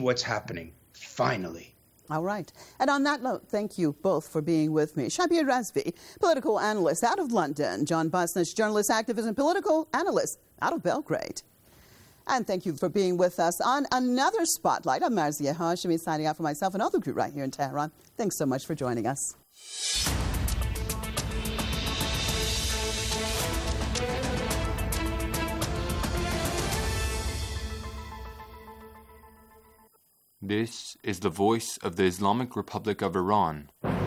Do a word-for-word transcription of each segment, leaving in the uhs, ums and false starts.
what's happening, finally. All right. And on that note, thank you both for being with me. Shabir Razvi, political analyst out of London. John Busnich, journalist, activist, and political analyst out of Belgrade. And thank you for being with us on another Spotlight. I'm Marzieh Hashemi, signing out for myself and all the crew right here in Tehran. Thanks so much for joining us. This is the voice of the Islamic Republic of Iran.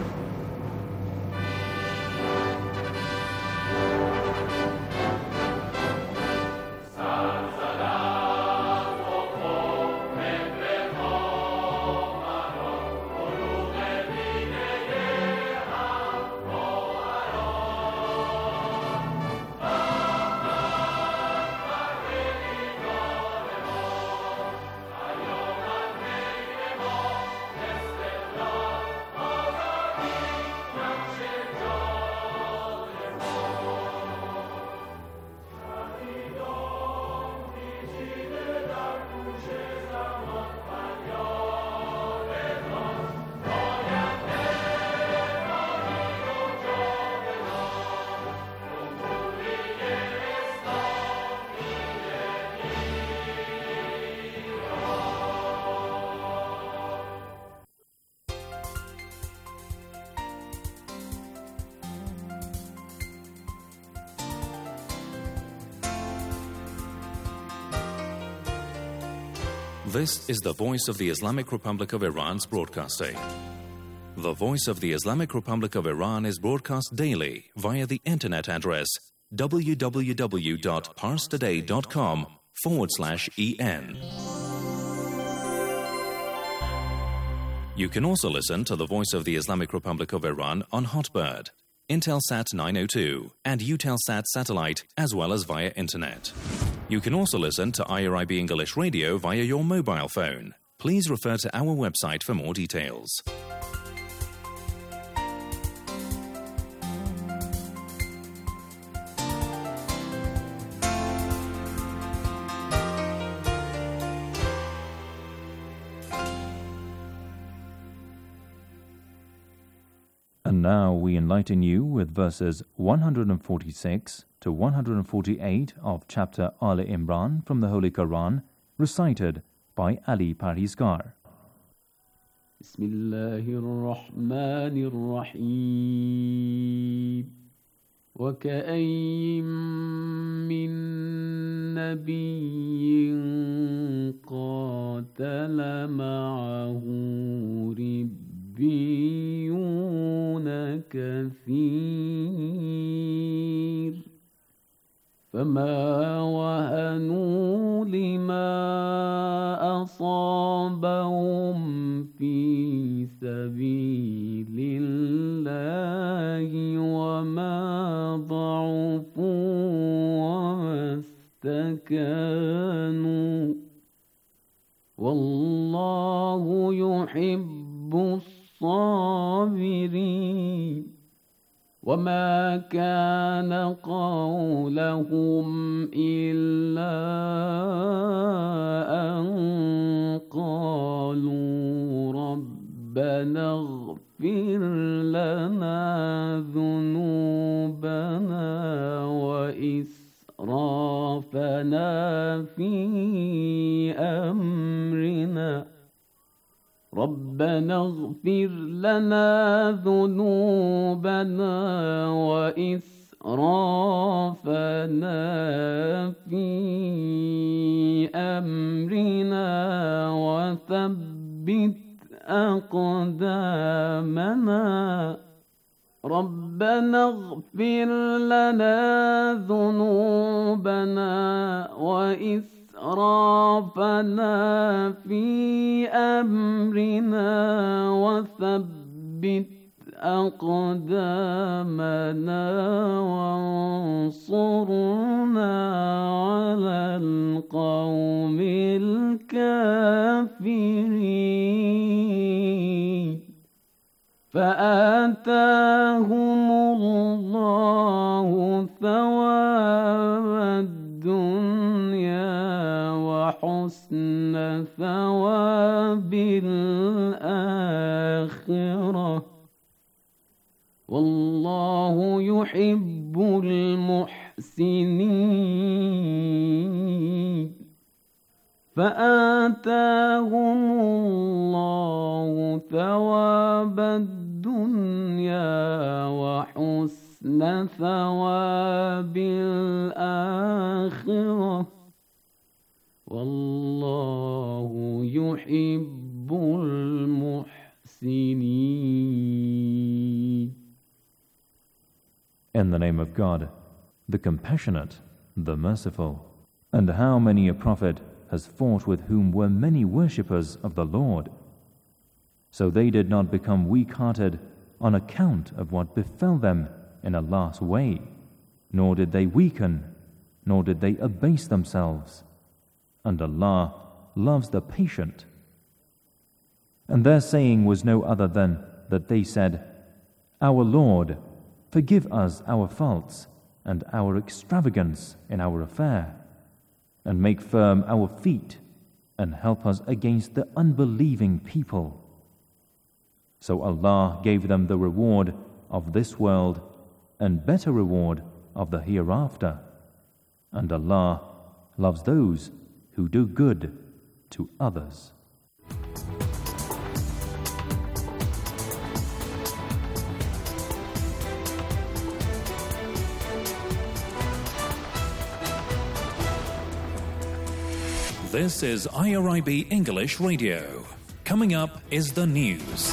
This is the voice of the Islamic Republic of Iran's broadcasting. The voice of the Islamic Republic of Iran is broadcast daily via the internet address www.parstoday.com forward slash en. You can also listen to the voice of the Islamic Republic of Iran on Hotbird, Intelsat nine oh two, and Eutelsat satellite, as well as via internet. You can also listen to I R I B English Radio via your mobile phone. Please refer to our website for more details. And now we enlighten you with verses one hundred forty-six to one hundred forty-eight of chapter Al Imran from the Holy Quran, recited by Ali Parhiskar. Bismillahir-Rahmanir-Rahim. وَكَأَيٍّ مِّن نَّبِيٍّ قَاتَلَ مَعَهُ رِبِّيُّونَ كَثِيرٌ فَمَا وَهَنُوا لِمَا أَصَابَهُمْ فِي سَبِيلِ اللَّهِ وَمَا ضَعُفُوا وَمَا اسْتَكَانُوا وَاللَّهُ يُحِبُّ الصَّابِرِينَ وما كان قولهم إلا أن قالوا ربنا اغفر لنا ذنوبنا وإسرافنا في أمرنا ربنا اغفر لنا ذنوبنا وإسرافنا في أمرنا وثبت أقدامنا ربنا اغفر لنا ذنوبنا وإسرافنا إسرافنا في أمرنا وثبت أقدامنا وانصرنا على القوم الكافرين فآتاهم الله ثواب الدنيا وحسن ثواب الآخرة والله يحب المحسنين فآتاهم الله ثواب الدنيا وحسن ثواب الآخرة والله يحب المحسنين. In the name of God, the Compassionate, the Merciful. And how many a prophet has fought with whom were many worshippers of the Lord. So they did not become weak-hearted on account of what befell them in Allah's way, nor did they weaken, nor did they abase themselves. And Allah loves the patient. And their saying was no other than that they said, Our Lord, forgive us our faults and our extravagance in our affair, and make firm our feet, and help us against the unbelieving people. So Allah gave them the reward of this world and better reward of the hereafter. And Allah loves those who do good to others. This is I R I B English Radio. Coming up is the news.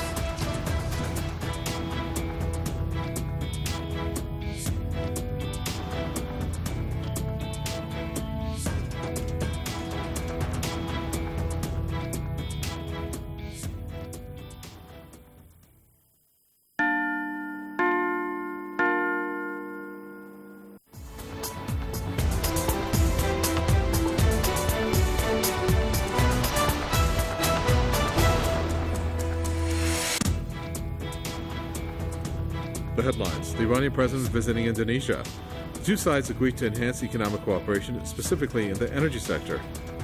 The headlines. The Iranian president is visiting Indonesia. The two sides agreed to enhance economic cooperation, specifically in the energy sector.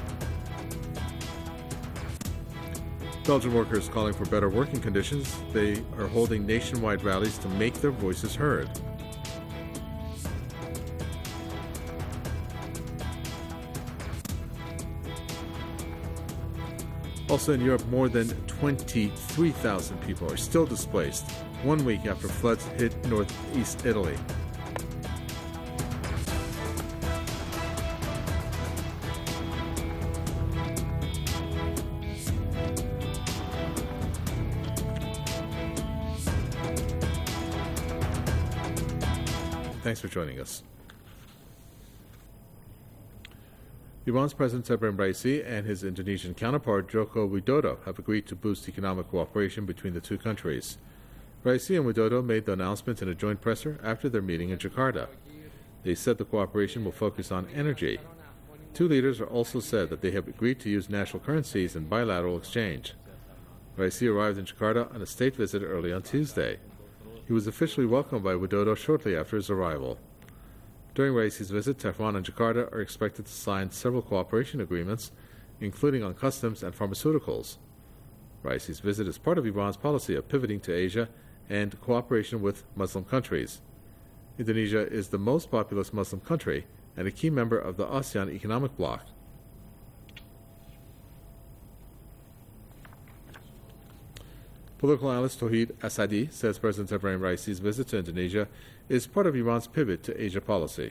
Belgian workers calling for better working conditions. They are holding nationwide rallies to make their voices heard. Also in Europe, more than twenty-three thousand people are still displaced, one week after floods hit northeast Italy. Thanks for joining us. Iran's President Ebrahim Raisi and his Indonesian counterpart Joko Widodo have agreed to boost economic cooperation between the two countries. Raisi and Widodo made the announcement in a joint presser after their meeting in Jakarta. They said the cooperation will focus on energy. Two leaders also said that they have agreed to use national currencies in bilateral exchange. Raisi arrived in Jakarta on a state visit early on Tuesday. He was officially welcomed by Widodo shortly after his arrival. During Raisi's visit, Tehran and Jakarta are expected to sign several cooperation agreements, including on customs and pharmaceuticals. Raisi's visit is part of Iran's policy of pivoting to Asia and cooperation with Muslim countries. Indonesia is the most populous Muslim country and a key member of the ASEAN economic bloc. Political analyst Tauhid Asadi says President Ebrahim Raisi's visit to Indonesia is part of Iran's pivot to Asia policy.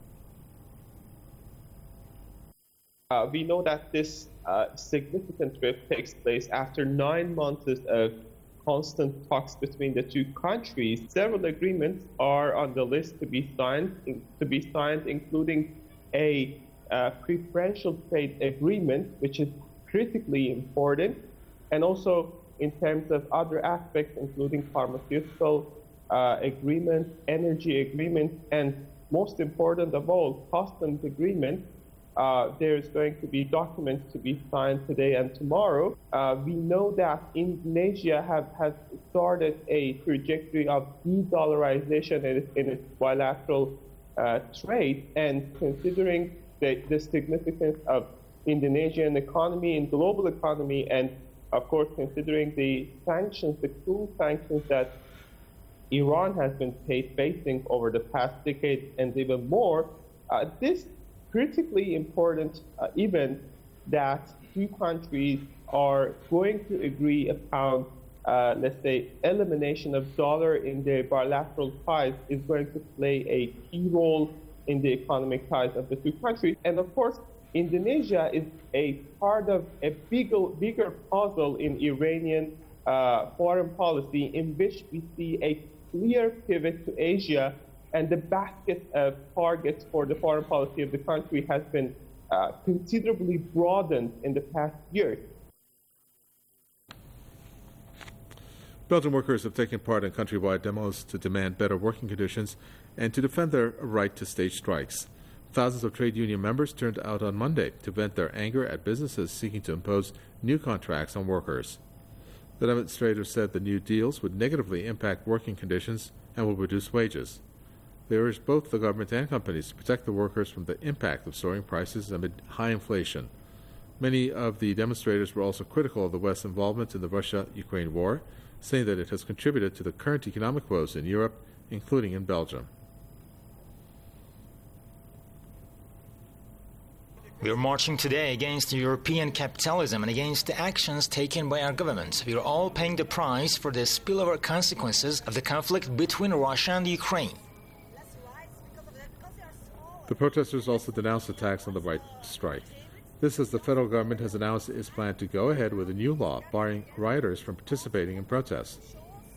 Uh, we know that this uh, significant trip takes place after nine months of constant talks between the two countries. Several agreements are on the list to be signed, to be signed, including a uh, preferential trade agreement, which is critically important, and also in terms of other aspects, including pharmaceutical uh, agreements, energy agreements, and most important of all, customs agreements. Uh, there's going to be documents to be signed today and tomorrow. Uh, we know that Indonesia have, has started a trajectory of de-dollarization in, in its bilateral uh, trade, and considering the, the significance of Indonesian economy and global economy, and of course, considering the sanctions, the cruel sanctions that Iran has been facing over the past decade and even more, uh, this critically important uh, event that two countries are going to agree upon, uh, let's say, elimination of dollar in their bilateral ties is going to play a key role in the economic ties of the two countries. And of course, Indonesia is a part of a bigger, bigger puzzle in Iranian uh, foreign policy, in which we see a clear pivot to Asia, and the basket of targets for the foreign policy of the country has been uh, considerably broadened in the past years. Belgian workers have taken part in countrywide demos to demand better working conditions and to defend their right to stage strikes. Thousands of trade union members turned out on Monday to vent their anger at businesses seeking to impose new contracts on workers. The demonstrators said the new deals would negatively impact working conditions and will reduce wages. They urged both the government and companies to protect the workers from the impact of soaring prices amid high inflation. Many of the demonstrators were also critical of the West's involvement in the Russia-Ukraine war, saying that it has contributed to the current economic woes in Europe, including in Belgium. We are marching today against European capitalism and against the actions taken by our government. We are all paying the price for the spillover consequences of the conflict between Russia and Ukraine. The protesters also denounced attacks on the right to strike. This as the federal government has announced its plan to go ahead with a new law barring rioters from participating in protests.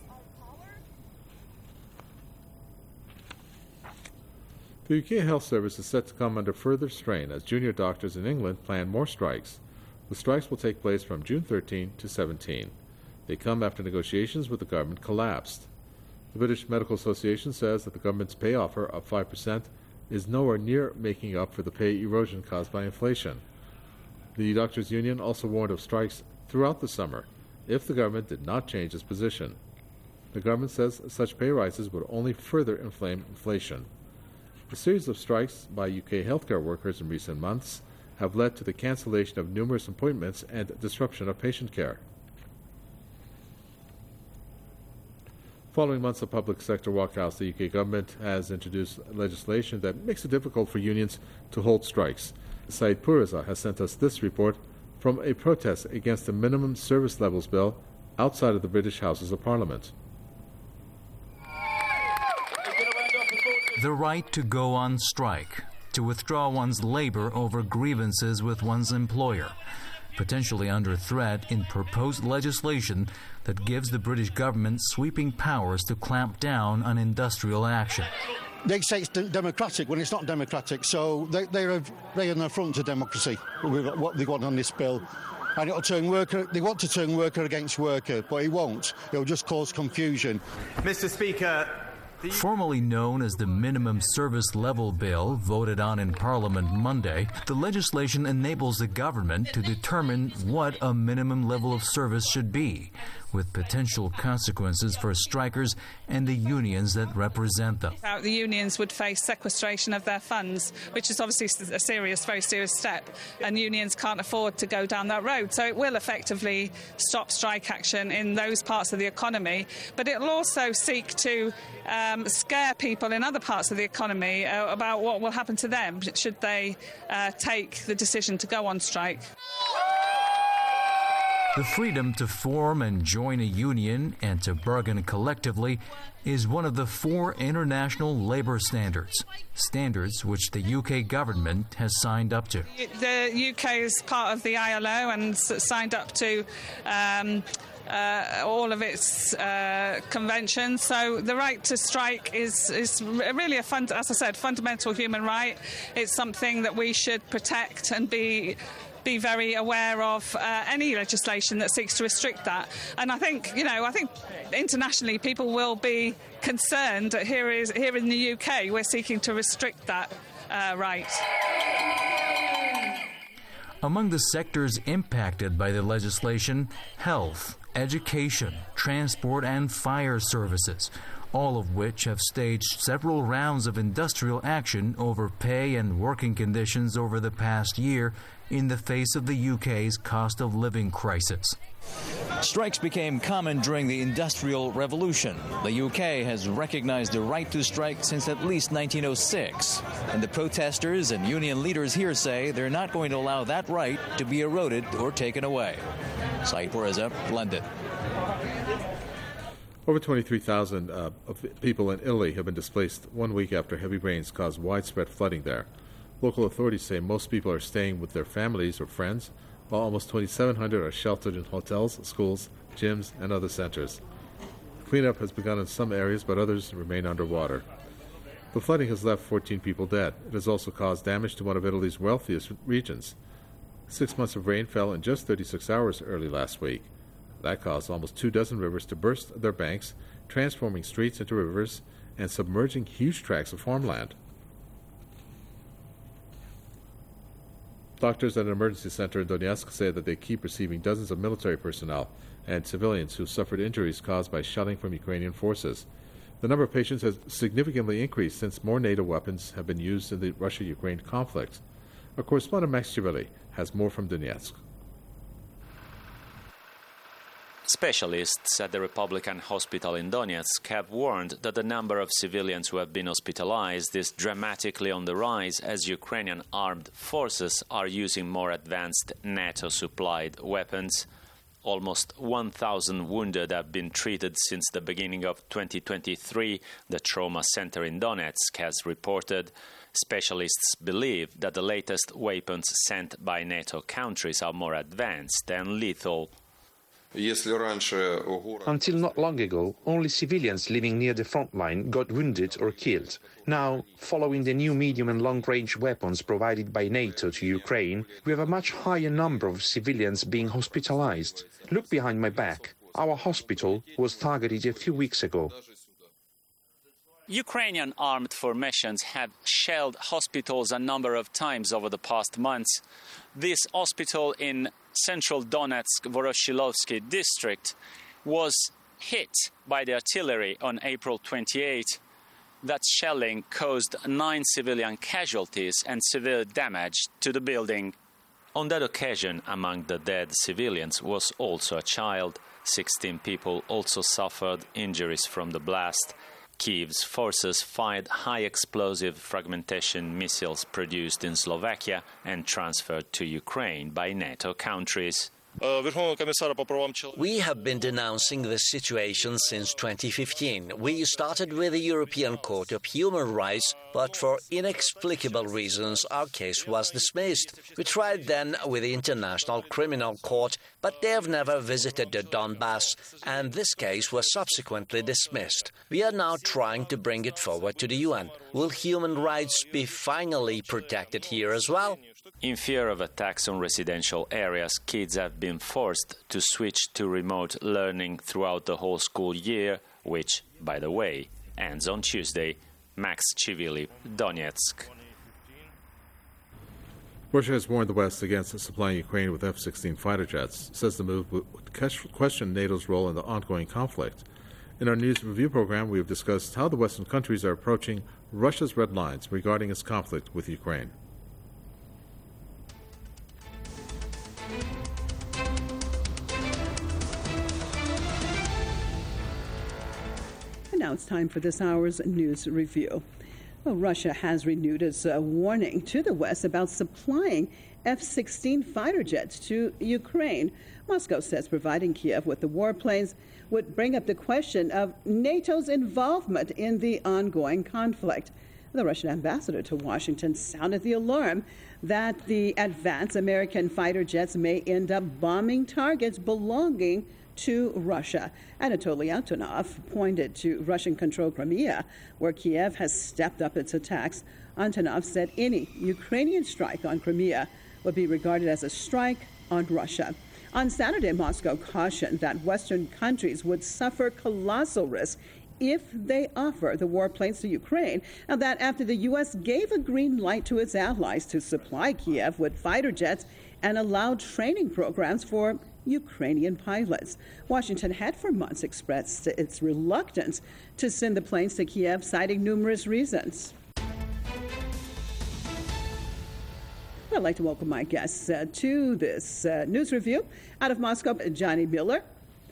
The U K Health Service is set to come under further strain as junior doctors in England plan more strikes. The strikes will take place from June thirteenth to seventeenth. They come after negotiations with the government collapsed. The British Medical Association says that the government's pay offer of five percent is nowhere near making up for the pay erosion caused by inflation. The doctors' union also warned of strikes throughout the summer if the government did not change its position. The government says such pay rises would only further inflame inflation. A series of strikes by U K healthcare workers in recent months have led to the cancellation of numerous appointments and disruption of patient care. Following months of public sector walkouts, the U K government has introduced legislation that makes it difficult for unions to hold strikes. Said Pourreza has sent us this report from a protest against the Minimum Service Levels Bill outside of the British Houses of Parliament. The right to go on strike, to withdraw one's labor over grievances with one's employer, potentially under threat in proposed legislation that gives the British government sweeping powers to clamp down on industrial action. They say it's democratic when it's not democratic, so they, they're they're an affront to democracy with what they want on this bill. And it'll turn worker, they want to turn worker against worker, but it won't. It'll just cause confusion. Mister Speaker, Formerly known as the Minimum Service Level Bill, voted on in Parliament Monday, the legislation enables the government to determine what a minimum level of service should be, with potential consequences for strikers and the unions that represent them. The unions would face sequestration of their funds, which is obviously a serious, very serious step, and unions can't afford to go down that road. So it will effectively stop strike action in those parts of the economy, but it will also seek to um, scare people in other parts of the economy uh, about what will happen to them should they uh, take the decision to go on strike. The freedom to form and join a union and to bargain collectively is one of the four international labor standards, standards which the U K government has signed up to. The U K is part of the I L O and signed up to um, uh, all of its uh, conventions. So the right to strike is, is really, a fund, as I said, fundamental human right. It's something that we should protect and be be very aware of uh, any legislation that seeks to restrict that. And I think, you know, I think internationally people will be concerned that here is here in the U K we're seeking to restrict that uh, right. Among the sectors impacted by the legislation, health, education, transport and fire services, all of which have staged several rounds of industrial action over pay and working conditions over the past year in the face of the U K's cost of living crisis. Strikes became common during the Industrial Revolution. The U K has recognized the right to strike since at least nineteen oh six. And the protesters and union leaders here say they're not going to allow that right to be eroded or taken away. Saeed Reza, London. Over twenty-three thousand uh, of people in Italy have been displaced one week after heavy rains caused widespread flooding there. Local authorities say most people are staying with their families or friends, while almost twenty-seven hundred are sheltered in hotels, schools, gyms, and other centers. Cleanup has begun in some areas, but others remain underwater. The flooding has left fourteen people dead. It has also caused damage to one of Italy's wealthiest regions. Six months of rain fell in just thirty-six hours early last week. That caused almost two dozen rivers to burst their banks, transforming streets into rivers and submerging huge tracts of farmland. Doctors at an emergency center in Donetsk say that they keep receiving dozens of military personnel and civilians who suffered injuries caused by shelling from Ukrainian forces. The number of patients has significantly increased since more NATO weapons have been used in the Russia-Ukraine conflict. Our correspondent Max Chivali has more from Donetsk. Specialists at the Republican Hospital in Donetsk have warned that the number of civilians who have been hospitalized is dramatically on the rise as Ukrainian armed forces are using more advanced NATO-supplied weapons. Almost one thousand wounded have been treated since the beginning of twenty twenty-three, the Trauma Center in Donetsk has reported. Specialists believe that the latest weapons sent by NATO countries are more advanced and lethal. Until not long ago, only civilians living near the front line got wounded or killed. Now, following the new medium and long-range weapons provided by NATO to Ukraine, we have a much higher number of civilians being hospitalized. Look behind my back. Our hospital was targeted a few weeks ago. Ukrainian armed formations have shelled hospitals a number of times over the past months. This hospital in central Donetsk, Voroshilovsky district, was hit by the artillery on April twenty-eighth. That shelling caused nine civilian casualties and severe damage to the building. On that occasion, among the dead civilians was also a child. sixteen people also suffered injuries from the blast. Kyiv's forces fired high-explosive fragmentation missiles produced in Slovakia and transferred to Ukraine by NATO countries. We have been denouncing this situation since twenty fifteen. We started with the European Court of Human Rights, but for inexplicable reasons our case was dismissed. We tried then with the International Criminal Court, but they have never visited the Donbass, and this case was subsequently dismissed. We are now trying to bring it forward to the U N. Will human rights be finally protected here as well? In fear of attacks on residential areas, kids have been forced to switch to remote learning throughout the whole school year, which, by the way, ends on Tuesday. Max Chivili, Donetsk. Russia has warned the West against supplying Ukraine with F sixteen fighter jets, says the move would question NATO's role in the ongoing conflict. In our news review program, we have discussed how the Western countries are approaching Russia's red lines regarding its conflict with Ukraine. And now it's time for this hour's news review. Well, Russia has renewed its uh, warning to the West about supplying F sixteen fighter jets to Ukraine. Moscow says providing Kiev with the warplanes would bring up the question of NATO's involvement in the ongoing conflict. The Russian ambassador to Washington sounded the alarm that the advanced American fighter jets may end up bombing targets belonging to Russia. Anatoly Antonov pointed to Russian-controlled Crimea, where Kiev has stepped up its attacks. Antonov said any Ukrainian strike on Crimea would be regarded as a strike on Russia. On Saturday, Moscow cautioned that Western countries would suffer colossal risk if they offer the warplanes to Ukraine, and that after the U S gave a green light to its allies to supply Kiev with fighter jets and allowed training programs for Ukrainian pilots. Washington had for months expressed its reluctance to send the planes to Kiev, citing numerous reasons. I'd like to welcome my guests uh, to this uh, news review. Out of Moscow, Johnny Miller.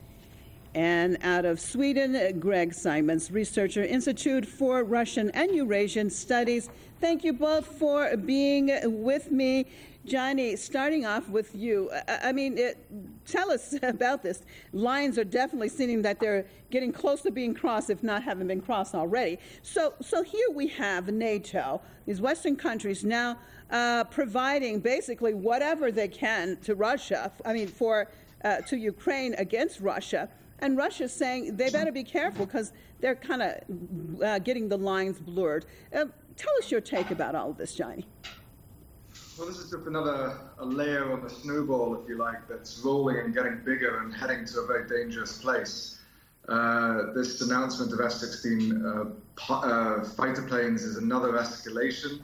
And out of Sweden, Greg Simons, researcher, Institute for Russian and Eurasian Studies. Thank you both for being with me. Johnny, starting off with you, I, I mean, it, tell us about this. Lines are definitely seeming that they're getting close to being crossed, if not having been crossed already. So, so here we have NATO, these Western countries now uh, providing basically whatever they can to Russia, I mean, for uh, to Ukraine against Russia. And Russia's saying they better be careful because they're kind of uh, getting the lines blurred. Uh, tell us your take about all of this, Johnny. Well, this is just another a layer on the snowball, if you like, that's rolling and getting bigger and heading to a very dangerous place. Uh, this announcement of F sixteen uh, uh, fighter planes is another escalation.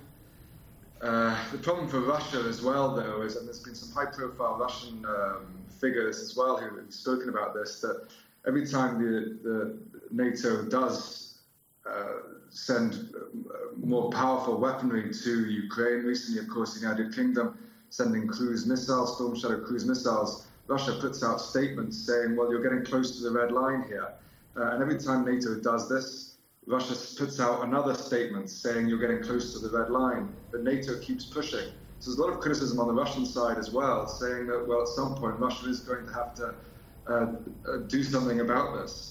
Uh, the problem for Russia as well, though, is, and there's been some high-profile Russian um, figures as well who have spoken about this, that every time the, the NATO does uh, send more powerful weaponry to Ukraine, recently, of course, the United Kingdom sending cruise missiles, Storm Shadow cruise missiles, Russia puts out statements saying, well, you're getting close to the red line here. Uh, and every time NATO does this, Russia puts out another statement saying you're getting close to the red line, but NATO keeps pushing. So there's a lot of criticism on the Russian side as well, saying that, well, at some point, Russia is going to have to uh, do something about this.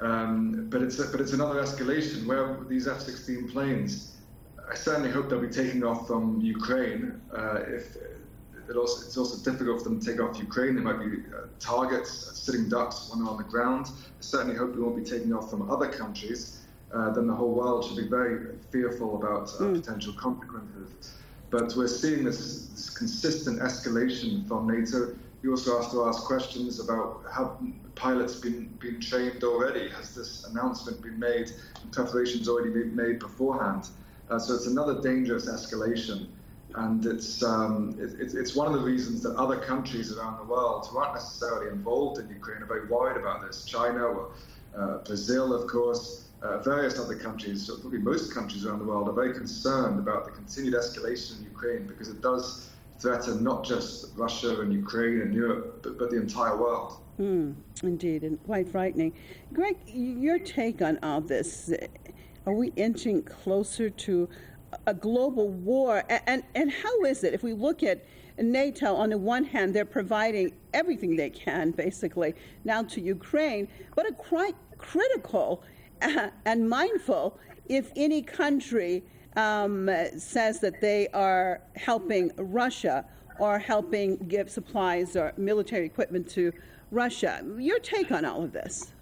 Um, but it's a, but it's another escalation where these F sixteen planes, I certainly hope they'll be taking off from Ukraine. Uh, if it also, it's also difficult for them to take off Ukraine. They might be uh, targets, uh, sitting ducks when they're on the ground. I certainly hope they won't be taking off from other countries. Uh, then the whole world should be very fearful about uh, mm. potential consequences. But we're seeing this, this consistent escalation from NATO. You also have to ask questions about have pilots been, been trained already? Has this announcement been made and preparations already been made beforehand? Uh, so it's another dangerous escalation. And it's, um, it, it's one of the reasons that other countries around the world who aren't necessarily involved in Ukraine are very worried about this. China, or, uh, Brazil, of course, uh, various other countries, so probably most countries around the world, are very concerned about the continued escalation in Ukraine because it does threaten not just Russia and Ukraine and Europe, but, but the entire world. Mm, indeed, and quite frightening. Greg, your take on all this, are we inching closer to a global war? And, and, and how is it, if we look at NATO, on the one hand, they're providing everything they can, basically, now to Ukraine, but are quite critical uh, and mindful if any country um, says that they are helping Russia or helping give supplies or military equipment to Russia. Your take on all of this?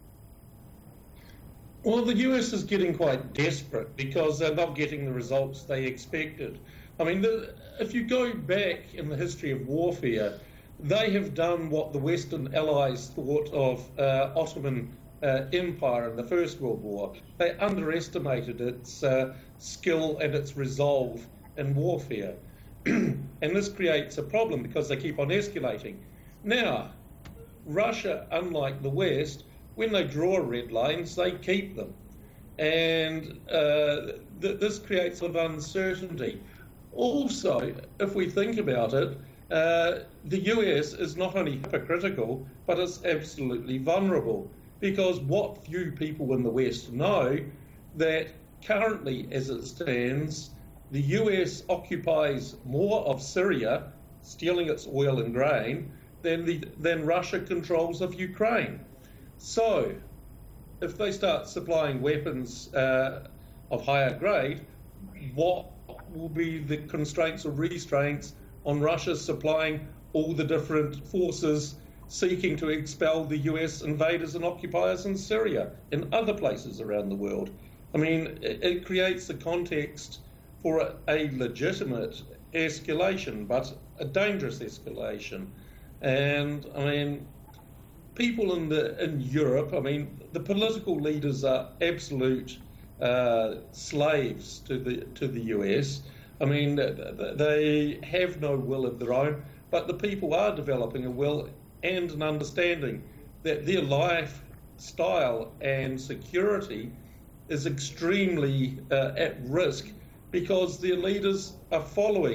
Well, the U S is getting quite desperate because they're not getting the results they expected. I mean, the, if you go back in the history of warfare, they have done what the Western Allies thought of uh, Ottoman uh, Empire in the First World War. They underestimated its uh, skill and its resolve in warfare. And this creates a problem because they keep on escalating. Now, Russia, unlike the West, when they draw red lines, they keep them. And uh, th- this creates a lot of uncertainty. Also, if we think about it, uh, the U S is not only hypocritical, but it's absolutely vulnerable. Because what few people in the West know, that currently, as it stands, the U S occupies more of Syria, stealing its oil and grain, than, the, than Russia controls of Ukraine. So, if they start supplying weapons uh, of higher grade, what will be the constraints or restraints on Russia supplying all the different forces seeking to expel the U S invaders and occupiers in Syria and other places around the world? I mean, it, it creates the context for a, a legitimate escalation, but a dangerous escalation. And, I mean, people in the in Europe, I mean, the political leaders are absolute uh, slaves to the to the U S. I mean, they have no will of their own, but the people are developing a will and an understanding that their lifestyle and security is extremely uh, at risk because their leaders are following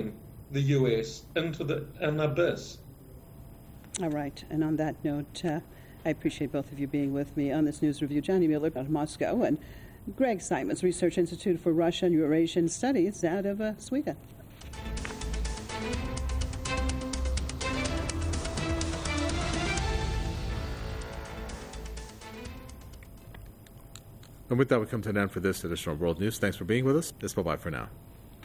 the U S into the, an abyss. All right. And on that note, uh, I appreciate both of you being with me on this news review. Johnny Miller out of Moscow and Greg Simons, Research Institute for Russian Eurasian Studies out of uh, Sweden. And with that, we come to an end for this edition of World News. Thanks for being with us. It's bye-bye for now.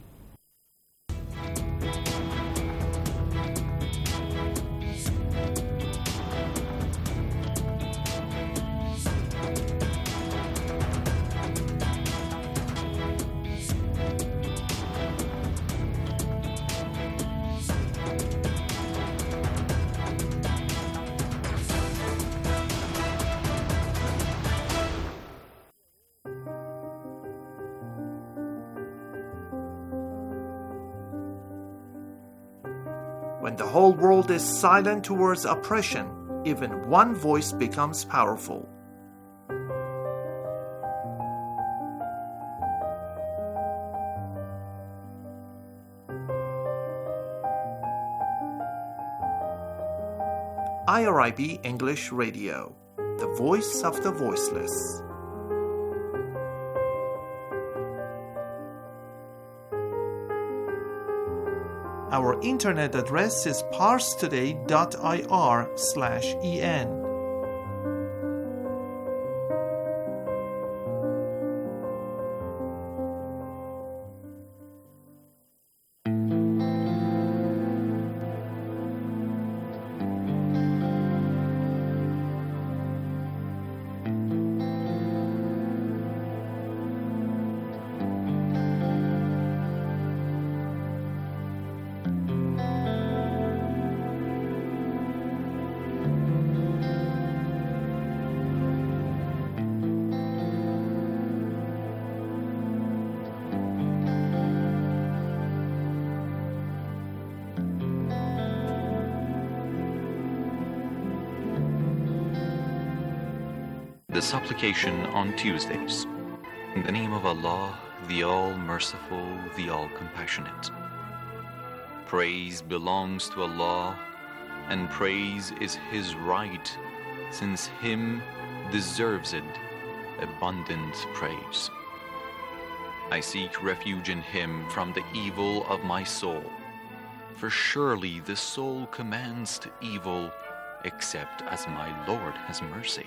When the whole world is silent towards oppression, even one voice becomes powerful. I R I B English Radio, the voice of the voiceless. Our internet address is parstoday dot I R slash E N. The supplication on Tuesdays. In the name of Allah, the All-Merciful, the All-Compassionate. Praise belongs to Allah, and praise is His right, since Him deserves it, abundant praise. I seek refuge in Him from the evil of my soul, for surely the soul commands to evil, except as my Lord has mercy.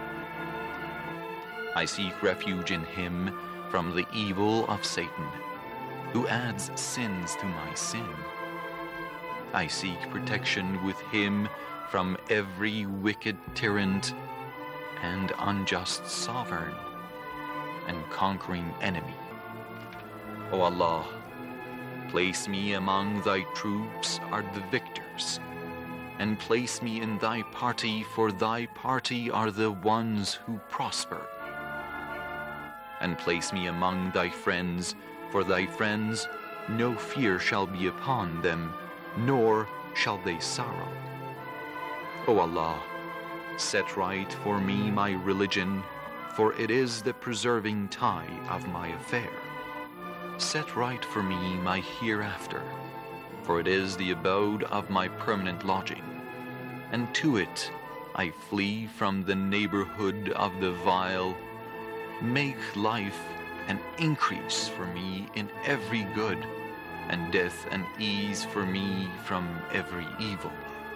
I seek refuge in Him from the evil of Satan, who adds sins to my sin. I seek protection with Him from every wicked tyrant and unjust sovereign and conquering enemy. O Allah, place me among Thy troops are the victors, and place me in Thy party, for Thy party are the ones who prosper. And place me among Thy friends, for Thy friends no fear shall be upon them, nor shall they sorrow. O Allah, set right for me my religion, for it is the preserving tie of my affair. Set right for me my hereafter, for it is the abode of my permanent lodging, and to it I flee from the neighborhood of the vile. Make life an increase for me in every good, and death an ease for me from every evil.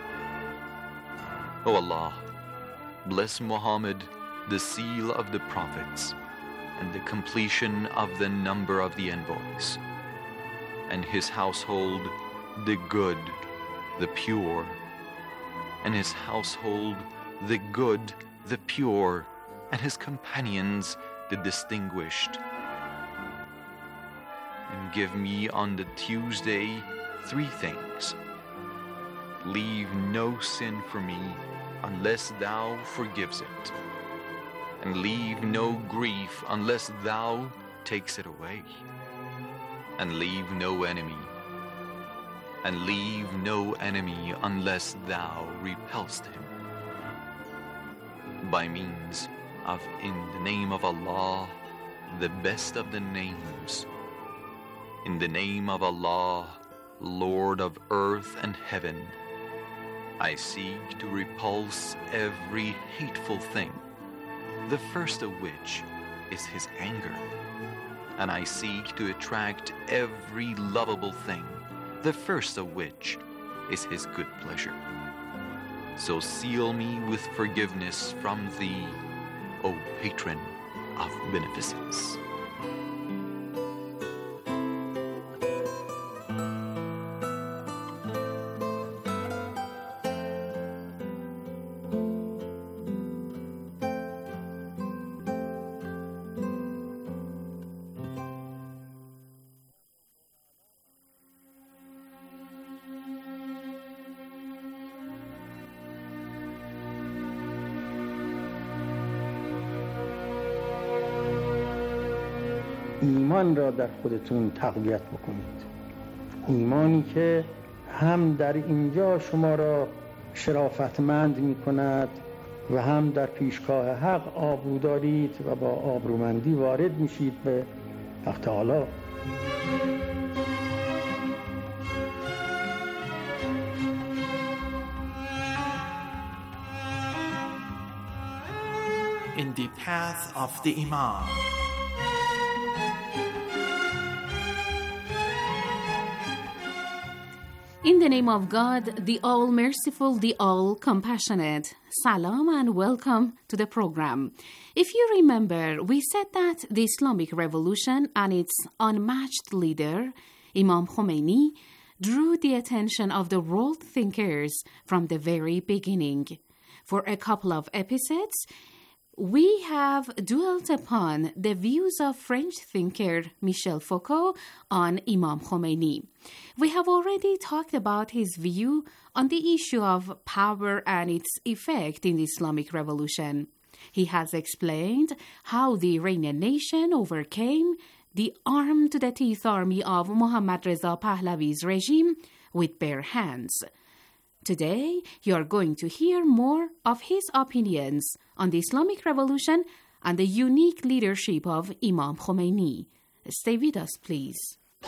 O Allah, bless Muhammad, the seal of the prophets, and the completion of the number of the envoys, and his household, the good, the pure, and his household, the good, the pure, and his companions, the distinguished. And give me on the Tuesday three things. Leave no sin for me unless Thou forgives it, and leave no grief unless Thou takes it away, and leave no enemy, and leave no enemy unless Thou repelst him. By means of in the name of Allah, the best of the names. In the name of Allah, Lord of earth and heaven. I seek to repulse every hateful thing, the first of which is his anger. And I seek to attract every lovable thing, the first of which is his good pleasure. So seal me with forgiveness from thee, O patron of beneficence. ایمان را در خودتون تقویت بکنید. ایمانی که هم در اینجا شما را شرافتمند می کند و هم در پیشگاه حق آبرو دارید و با آبرومندی وارد میشید به حق تعالی. In the path of the Imam. In the name of God, the All-Merciful, the All-Compassionate. Salam and welcome to the program. If you remember, we said that the Islamic Revolution and its unmatched leader, Imam Khomeini, drew the attention of the world thinkers from the very beginning. For a couple of episodes, we have dwelt upon the views of French thinker Michel Foucault on Imam Khomeini. We have already talked about his view on the issue of power and its effect in the Islamic Revolution. He has explained how the Iranian nation overcame the armed-to-the-teeth army of Mohammad Reza Pahlavi's regime with bare hands. Today, you are going to hear more of his opinions on the Islamic Revolution and the unique leadership of Imam Khomeini. Stay with us, please.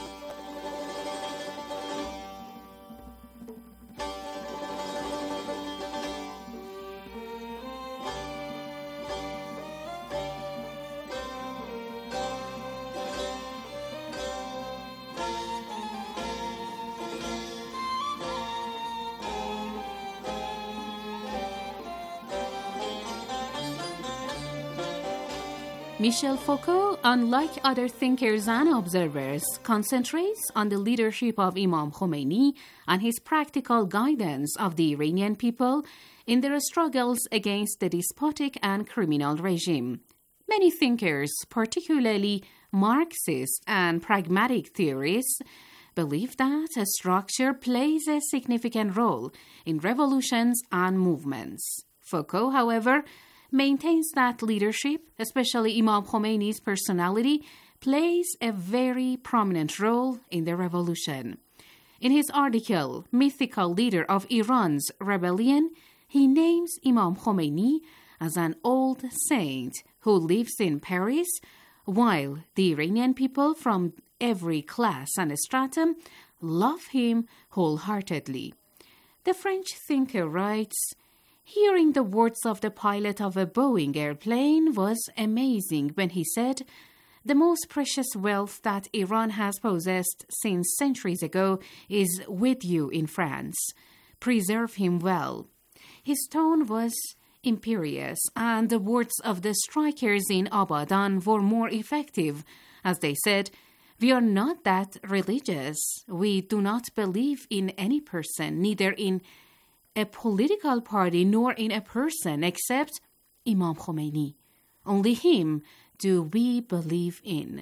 Michel Foucault, unlike other thinkers and observers, concentrates on the leadership of Imam Khomeini and his practical guidance of the Iranian people in their struggles against the despotic and criminal regime. Many thinkers, particularly Marxist and pragmatic theorists, believe that a structure plays a significant role in revolutions and movements. Foucault, however, maintains that leadership, especially Imam Khomeini's personality, plays a very prominent role in the revolution. In his article, Mythical Leader of Iran's Rebellion, he names Imam Khomeini as an old saint who lives in Paris, while the Iranian people from every class and stratum love him wholeheartedly. The French thinker writes, "Hearing the words of the pilot of a Boeing airplane was amazing when he said, 'The most precious wealth that Iran has possessed since centuries ago is with you in France. Preserve him well.' His tone was imperious, and the words of the strikers in Abadan were more effective, as they said, 'We are not that religious. We do not believe in any person, neither in a political party nor in a person except Imam Khomeini. Only him do we believe in.'"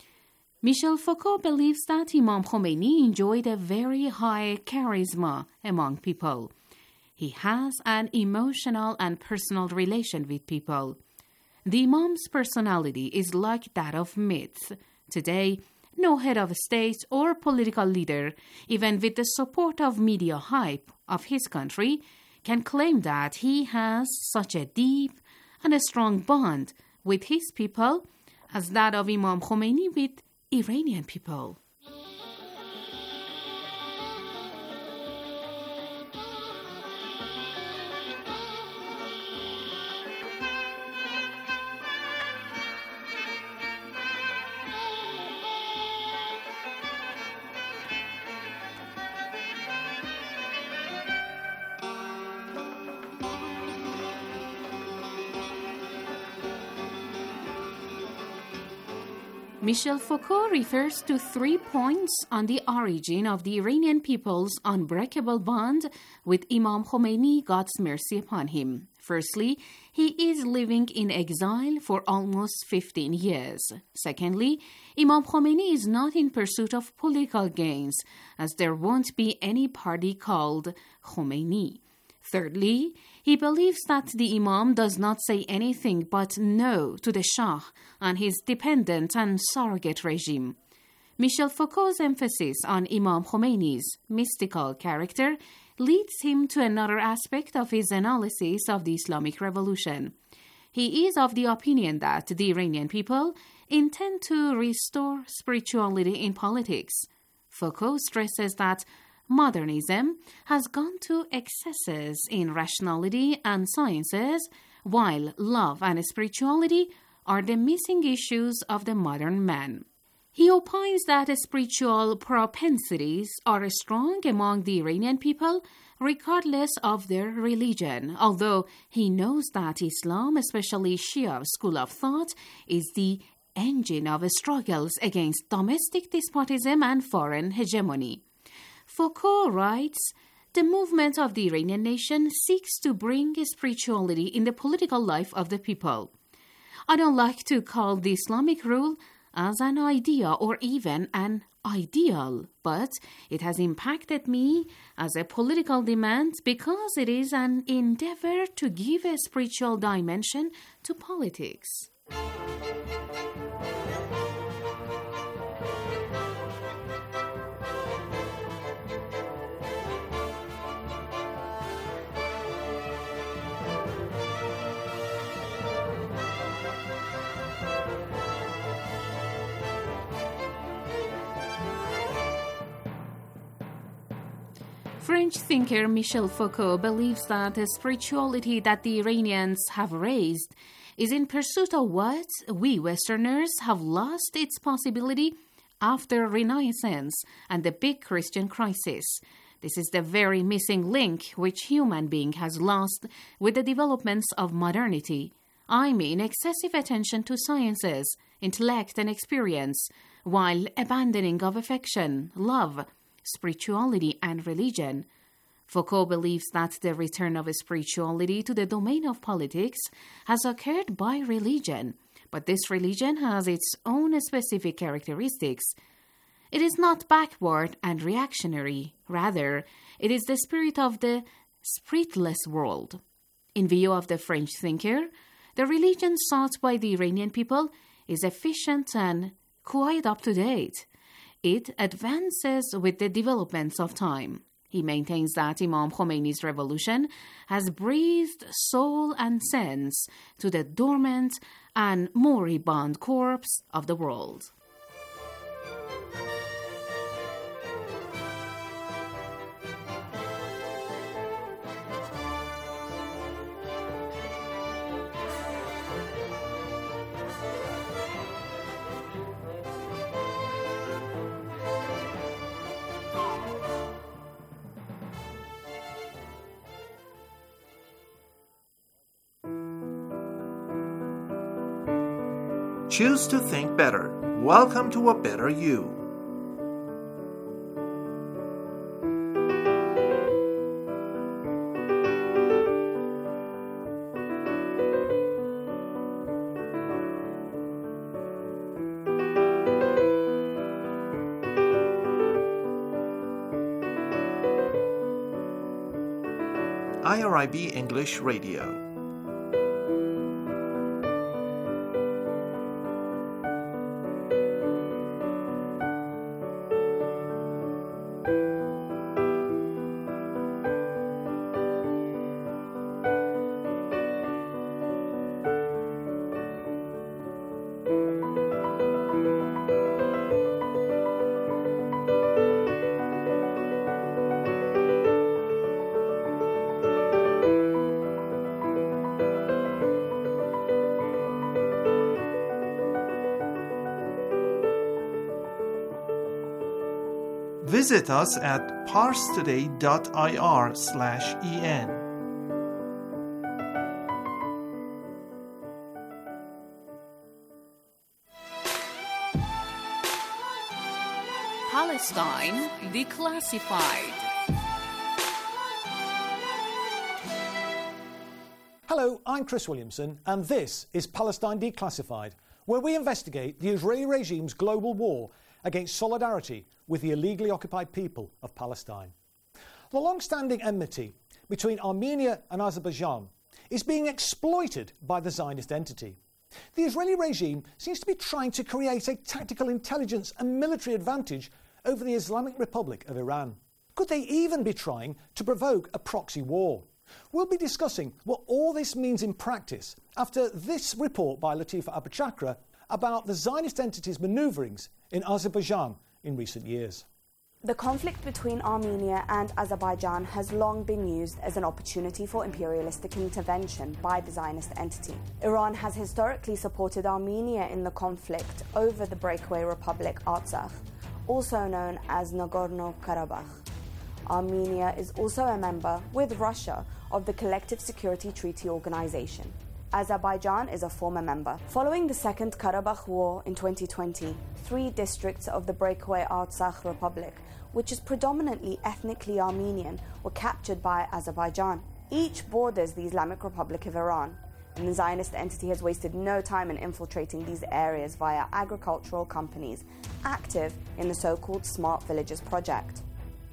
Michel Foucault believes that Imam Khomeini enjoyed a very high charisma among people. He has an emotional and personal relation with people. The Imam's personality is like that of myth. Today, no head of state or political leader, even with the support of media hype of his country, can claim that he has such a deep and a strong bond with his people as that of Imam Khomeini with Iranian people. Michel Foucault refers to three points on the origin of the Iranian people's unbreakable bond with Imam Khomeini, God's mercy upon him. Firstly, he is living in exile for almost fifteen years. Secondly, Imam Khomeini is not in pursuit of political gains, as there won't be any party called Khomeini. Thirdly, he believes that the Imam does not say anything but no to the Shah and his dependent and surrogate regime. Michel Foucault's emphasis on Imam Khomeini's mystical character leads him to another aspect of his analysis of the Islamic Revolution. He is of the opinion that the Iranian people intend to restore spirituality in politics. Foucault stresses that modernism has gone to excesses in rationality and sciences, while love and spirituality are the missing issues of the modern man. He opines that spiritual propensities are strong among the Iranian people, regardless of their religion, although he knows that Islam, especially Shia school of thought, is the engine of struggles against domestic despotism and foreign hegemony. Foucault writes, "The movement of the Iranian nation seeks to bring spirituality in the political life of the people. I don't like to call the Islamic rule as an idea or even an ideal, but it has impacted me as a political demand because it is an endeavor to give a spiritual dimension to politics." French thinker Michel Foucault believes that the spirituality that the Iranians have raised is in pursuit of what we Westerners have lost its possibility after Renaissance and the big Christian crisis. This is the very missing link which human being has lost with the developments of modernity. I mean excessive attention to sciences, intellect and experience, while abandoning of affection, love, spirituality and religion. Foucault believes that the return of spirituality to the domain of politics has occurred by religion, but this religion has its own specific characteristics. It is not backward and reactionary. Rather, it is the spirit of the spiritless world. In view of the French thinker, the religion sought by the Iranian people is efficient and quite up to date. It advances with the developments of time. He maintains that Imam Khomeini's revolution has breathed soul and sense to the dormant and moribund corpse of the world. Choose to think better. Welcome to a better you. I R I B English Radio. Visit us at parstoday.ir slash en. Palestine Declassified. Hello, I'm Chris Williamson, and this is Palestine Declassified, where we investigate the Israeli regime's global war against solidarity with the illegally occupied people of Palestine. The long-standing enmity between Armenia and Azerbaijan is being exploited by the Zionist entity. The Israeli regime seems to be trying to create a tactical intelligence and military advantage over the Islamic Republic of Iran. Could they even be trying to provoke a proxy war? We'll be discussing what all this means in practice after this report by Latifa Abou-Chakra about the Zionist entity's manoeuvrings in Azerbaijan in recent years. The conflict between Armenia and Azerbaijan has long been used as an opportunity for imperialistic intervention by the Zionist entity. Iran has historically supported Armenia in the conflict over the breakaway republic Artsakh, also known as Nagorno-Karabakh. Armenia is also a member, with Russia, of the Collective Security Treaty Organization. Azerbaijan is a former member. Following the Second Karabakh War in twenty twenty, three districts of the breakaway Artsakh Republic, which is predominantly ethnically Armenian, were captured by Azerbaijan. Each borders the Islamic Republic of Iran, and the Zionist entity has wasted no time in infiltrating these areas via agricultural companies active in the so-called Smart Villages project.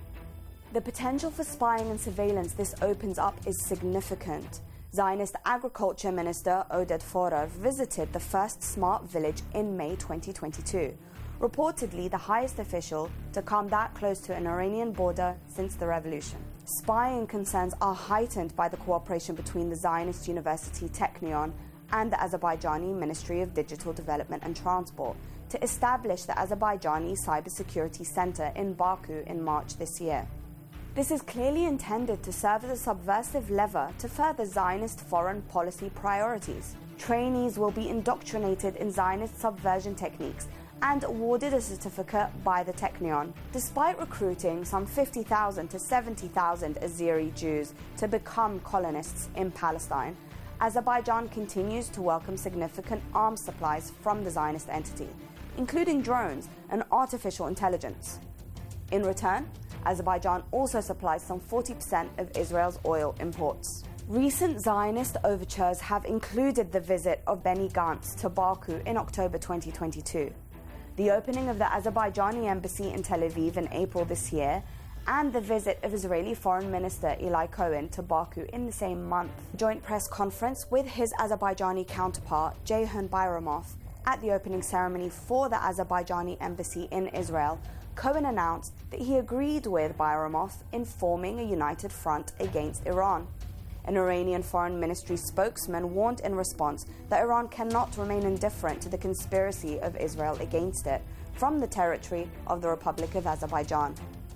The potential for spying and surveillance this opens up is significant. Zionist Agriculture Minister Oded Forer visited the first smart village in May twenty twenty-two, reportedly the highest official to come that close to an Iranian border since the revolution. Spying concerns are heightened by the cooperation between the Zionist University Technion and the Azerbaijani Ministry of Digital Development and Transport to establish the Azerbaijani Cybersecurity Center in Baku in March this year. This is clearly intended to serve as a subversive lever to further Zionist foreign policy priorities. Trainees will be indoctrinated in Zionist subversion techniques and awarded a certificate by the Technion. Despite recruiting some fifty thousand to seventy thousand Azeri Jews to become colonists in Palestine, Azerbaijan continues to welcome significant arms supplies from the Zionist entity, including drones and artificial intelligence. In return, Azerbaijan also supplies some forty percent of Israel's oil imports. Recent Zionist overtures have included the visit of Benny Gantz to Baku in October twenty twenty-two, the opening of the Azerbaijani embassy in Tel Aviv in April this year, and the visit of Israeli Foreign Minister Eli Cohen to Baku in the same month. Joint press conference with his Azerbaijani counterpart, Ceyhun Bayramov, at the opening ceremony for the Azerbaijani embassy in Israel, Cohen announced that he agreed with Bayramov in forming a united front against Iran. An Iranian Foreign Ministry spokesman warned in response that Iran cannot remain indifferent to the conspiracy of Israel against it from the territory of the Republic of Azerbaijan.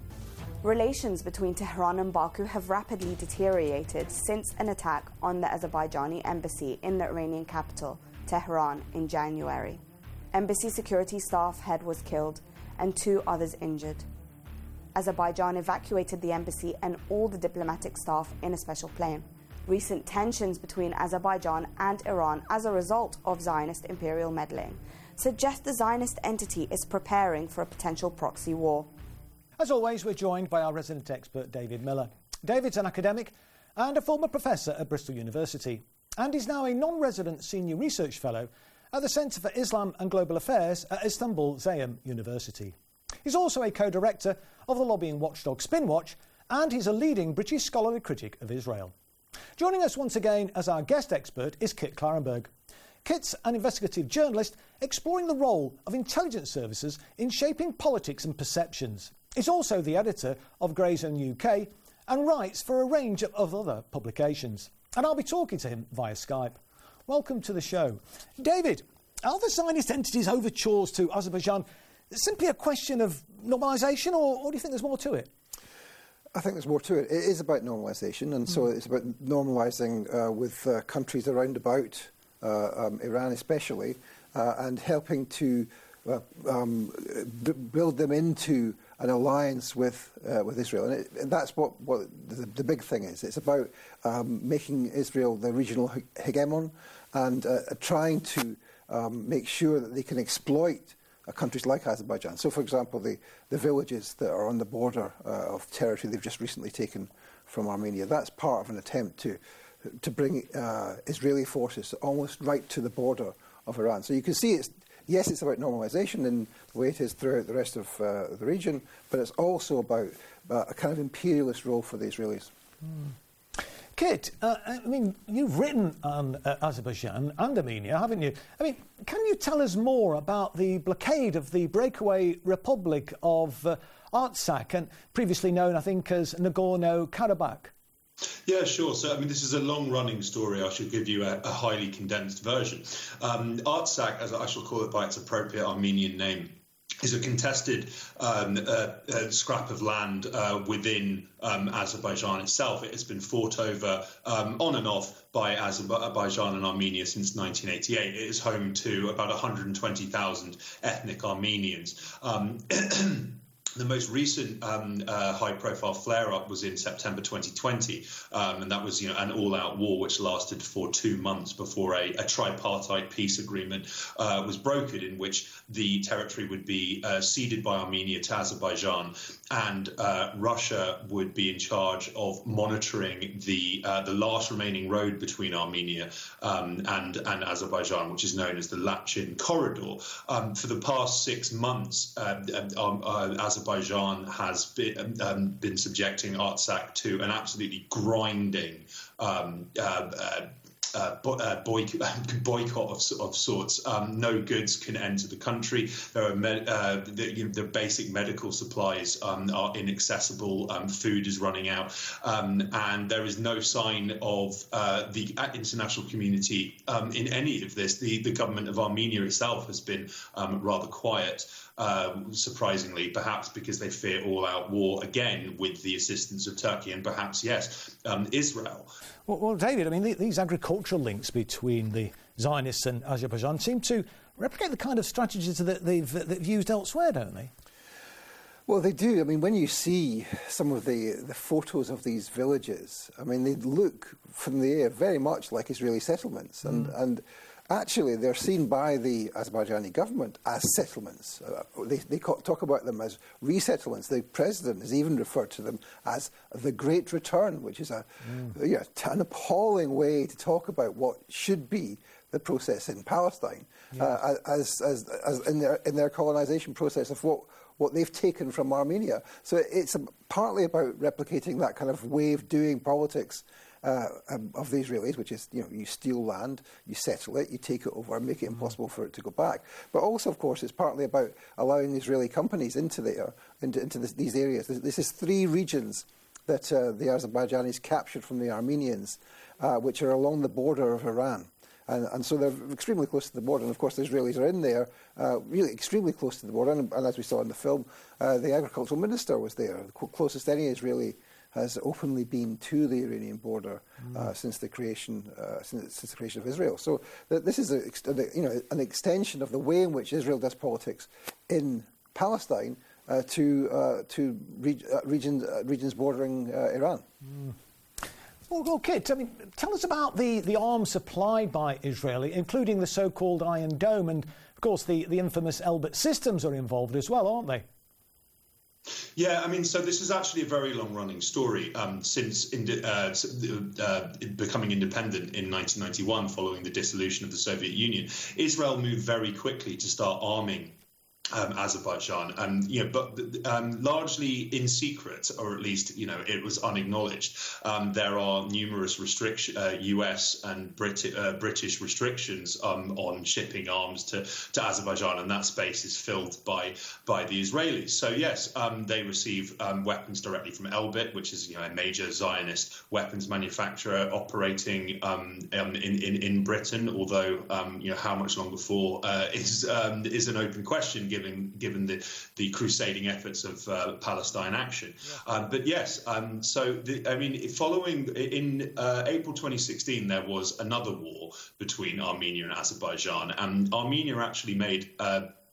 Relations between Tehran and Baku have rapidly deteriorated since an attack on the Azerbaijani embassy in the Iranian capital, Tehran, in January. Embassy security staff head was killed and two others injured. Azerbaijan evacuated the embassy and all the diplomatic staff in a special plane. Recent tensions between Azerbaijan and Iran as a result of Zionist imperial meddling suggest the Zionist entity is preparing for a potential proxy war. As always, we're joined by our resident expert, David Miller. David's an academic and a former professor at Bristol University, and is now a non-resident senior research fellow at the Centre for Islam and Global Affairs at Istanbul Zayem University. He's also a co-director of the lobbying watchdog Spinwatch, and he's a leading British scholarly critic of Israel. Joining us once again as our guest expert is Kit Klarenberg. Kit's an investigative journalist exploring the role of intelligence services in shaping politics and perceptions. He's also the editor of Gray's Zone U K and writes for a range of other publications. And I'll be talking to him via Skype. Welcome to the show. David, are the Zionist entities' overtures to Azerbaijan simply a question of normalisation, or, or do you think there's more to it? I think there's more to it. It is about normalisation, and mm. so it's about normalising uh, with uh, countries around about, uh, um, Iran especially, uh, and helping to uh, um, b- build them into an alliance with uh, with Israel. And, it, and that's what, what the, the big thing is. It's about um, making Israel the regional he- hegemon and uh, trying to um, make sure that they can exploit uh, countries like Azerbaijan. So, for example, the, the villages that are on the border uh, of territory they've just recently taken from Armenia, that's part of an attempt to, to bring uh, Israeli forces almost right to the border of Iran. So you can see it's, yes, it's about normalisation in the way it is throughout the rest of uh, the region, but it's also about uh, a kind of imperialist role for the Israelis. Mm. Kit, uh, I mean, you've written on uh, Azerbaijan and Armenia, haven't you? I mean, can you tell us more about the blockade of the breakaway Republic of uh, Artsakh, and previously known, I think, as Nagorno-Karabakh? Yeah, sure. So, I mean, this is a long-running story. I should give you a, a highly condensed version. Um, Artsakh, as I shall call it by its appropriate Armenian name, is a contested um, uh, uh, scrap of land uh, within um, Azerbaijan itself. It has been fought over um, on and off by Azerbaijan and Armenia since nineteen eighty-eight. It is home to about one hundred twenty thousand ethnic Armenians. Um, The most recent um, uh, high-profile flare-up was in September twenty twenty, um, and that was, you know, an all-out war which lasted for two months before a, a tripartite peace agreement uh, was brokered, in which the territory would be uh, ceded by Armenia to Azerbaijan, and uh, Russia would be in charge of monitoring the uh, the last remaining road between Armenia um, and and Azerbaijan, which is known as the Lachin Corridor. Um, for the past six months, uh, um, uh, Azerbaijan Azerbaijan has been, um, been subjecting Artsakh to an absolutely grinding um, uh, uh, Uh, bo- uh, boycott, boycott of, of sorts. Um, no goods can enter the country. There are med- uh, the, you know, the basic medical supplies um, are inaccessible. Um, food is running out, um, and there is no sign of uh, the international community um, in any of this. The, the government of Armenia itself has been um, rather quiet. Uh, surprisingly, perhaps because they fear all-out war again with the assistance of Turkey and perhaps, yes, um, Israel. Well, well, David, I mean, the, these agricultural links between the Zionists and Azerbaijan seem to replicate the kind of strategies that they've, that they've used elsewhere, don't they? Well, they do. I mean, when you see some of the, the photos of these villages, I mean, they look from the air very much like Israeli settlements. And, mm. and actually, they're seen by the Azerbaijani government as settlements. Uh, they they talk about them as resettlements. The president has even referred to them as the Great Return, which is a, mm. you know, an appalling way to talk about what should be the process in Palestine, yeah. uh, as, as, as in their in their colonization process of what, what they've taken from Armenia. So it's a, partly about replicating that kind of wave-doing politics Uh, um, of the Israelis, which is, you know, you steal land, you settle it, you take it over, make it impossible for it to go back. But also, of course, it's partly about allowing Israeli companies into there, into, into this, these areas. This, this is three regions that uh, the Azerbaijanis captured from the Armenians, uh, which are along the border of Iran. And, and so they're extremely close to the border. And, of course, the Israelis are in there, uh, really extremely close to the border. And, and as we saw in the film, uh, the agricultural minister was there, the closest any Israeli has openly been to the Iranian border mm. uh, since the creation uh, since, since the creation of Israel. So th- this is a, you know an extension of the way in which Israel does politics in Palestine uh, to uh, to reg- uh, regions uh, regions bordering uh, Iran. Mm. Well, well, Kit, I mean, tell us about the, the arms supplied by Israel, including the so-called Iron Dome, and of course the, the infamous Elbit systems are involved as well, aren't they? Yeah, I mean, so this is actually a very long-running story. Um, since indi- uh, uh, becoming independent in nineteen ninety-one, following the dissolution of the Soviet Union, Israel moved very quickly to start arming Um, Azerbaijan, and you know, but um, largely in secret, or at least you know, it was unacknowledged. Um, there are numerous restriction, uh, U S and Brit- uh, British restrictions um, on shipping arms to, to Azerbaijan, and that space is filled by by the Israelis. So yes, um, they receive um, weapons directly from Elbit, which is you know a major Zionist weapons manufacturer operating um, um, in, in in Britain. Although um, you know how much longer for uh, is um, is an open question, given given the, the crusading efforts of uh, Palestine Action. Yeah. Um, but yes, um, so the, I mean, following in uh, April twenty sixteen, there was another war between Armenia and Azerbaijan, and Armenia actually made Uh,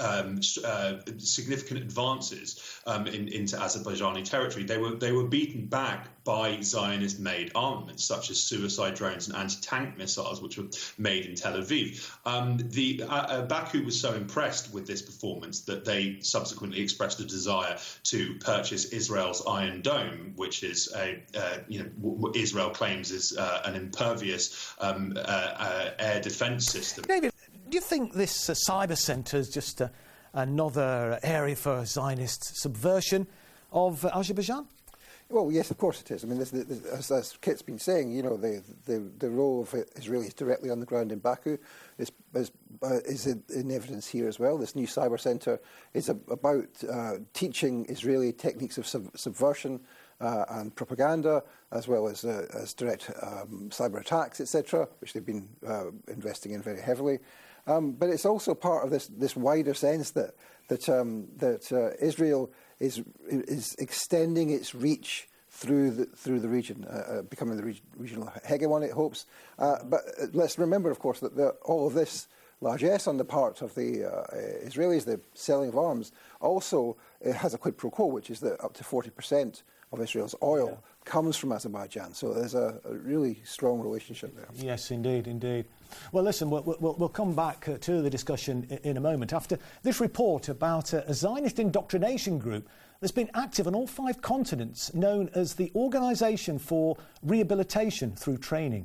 um, uh, significant advances um, in, into Azerbaijani territory. They were they were beaten back by Zionist-made armaments such as suicide drones and anti-tank missiles, which were made in Tel Aviv. Um, the uh, uh, Baku was so impressed with this performance that they subsequently expressed a desire to purchase Israel's Iron Dome, which is a uh, you know what Israel claims is uh, an impervious um, uh, uh, air defence system. David, do you think this uh, cyber centre is just uh, another area for Zionist subversion of uh, Azerbaijan? Well, yes, of course it is. I mean, this, this, as, as Kit's been saying, you know, the, the, the role of Israelis directly on the ground in Baku is, is, uh, is in, in evidence here as well. This new cyber centre is a, about uh, teaching Israeli techniques of sub, subversion uh, and propaganda, as well as, uh, as direct um, cyber attacks, et cetera, which they've been uh, investing in very heavily. Um, but it's also part of this, this wider sense that, that, um, that uh, Israel is is extending its reach through the through the region, uh, uh, becoming the reg- regional hegemon, it hopes. Uh, but let's remember, of course, that the, all of this largesse on the part of the uh, Israelis, the selling of arms, also uh, has a quid pro quo, which is that up to forty percent of Israel's oil yeah. comes from Azerbaijan. So there's a, a really strong relationship there. Yes, indeed, indeed. Well, listen, we'll, we'll, we'll come back uh, to the discussion in, in a moment. After this report about uh, a Zionist indoctrination group that's been active on all five continents, known as the Organisation for Rehabilitation Through Training.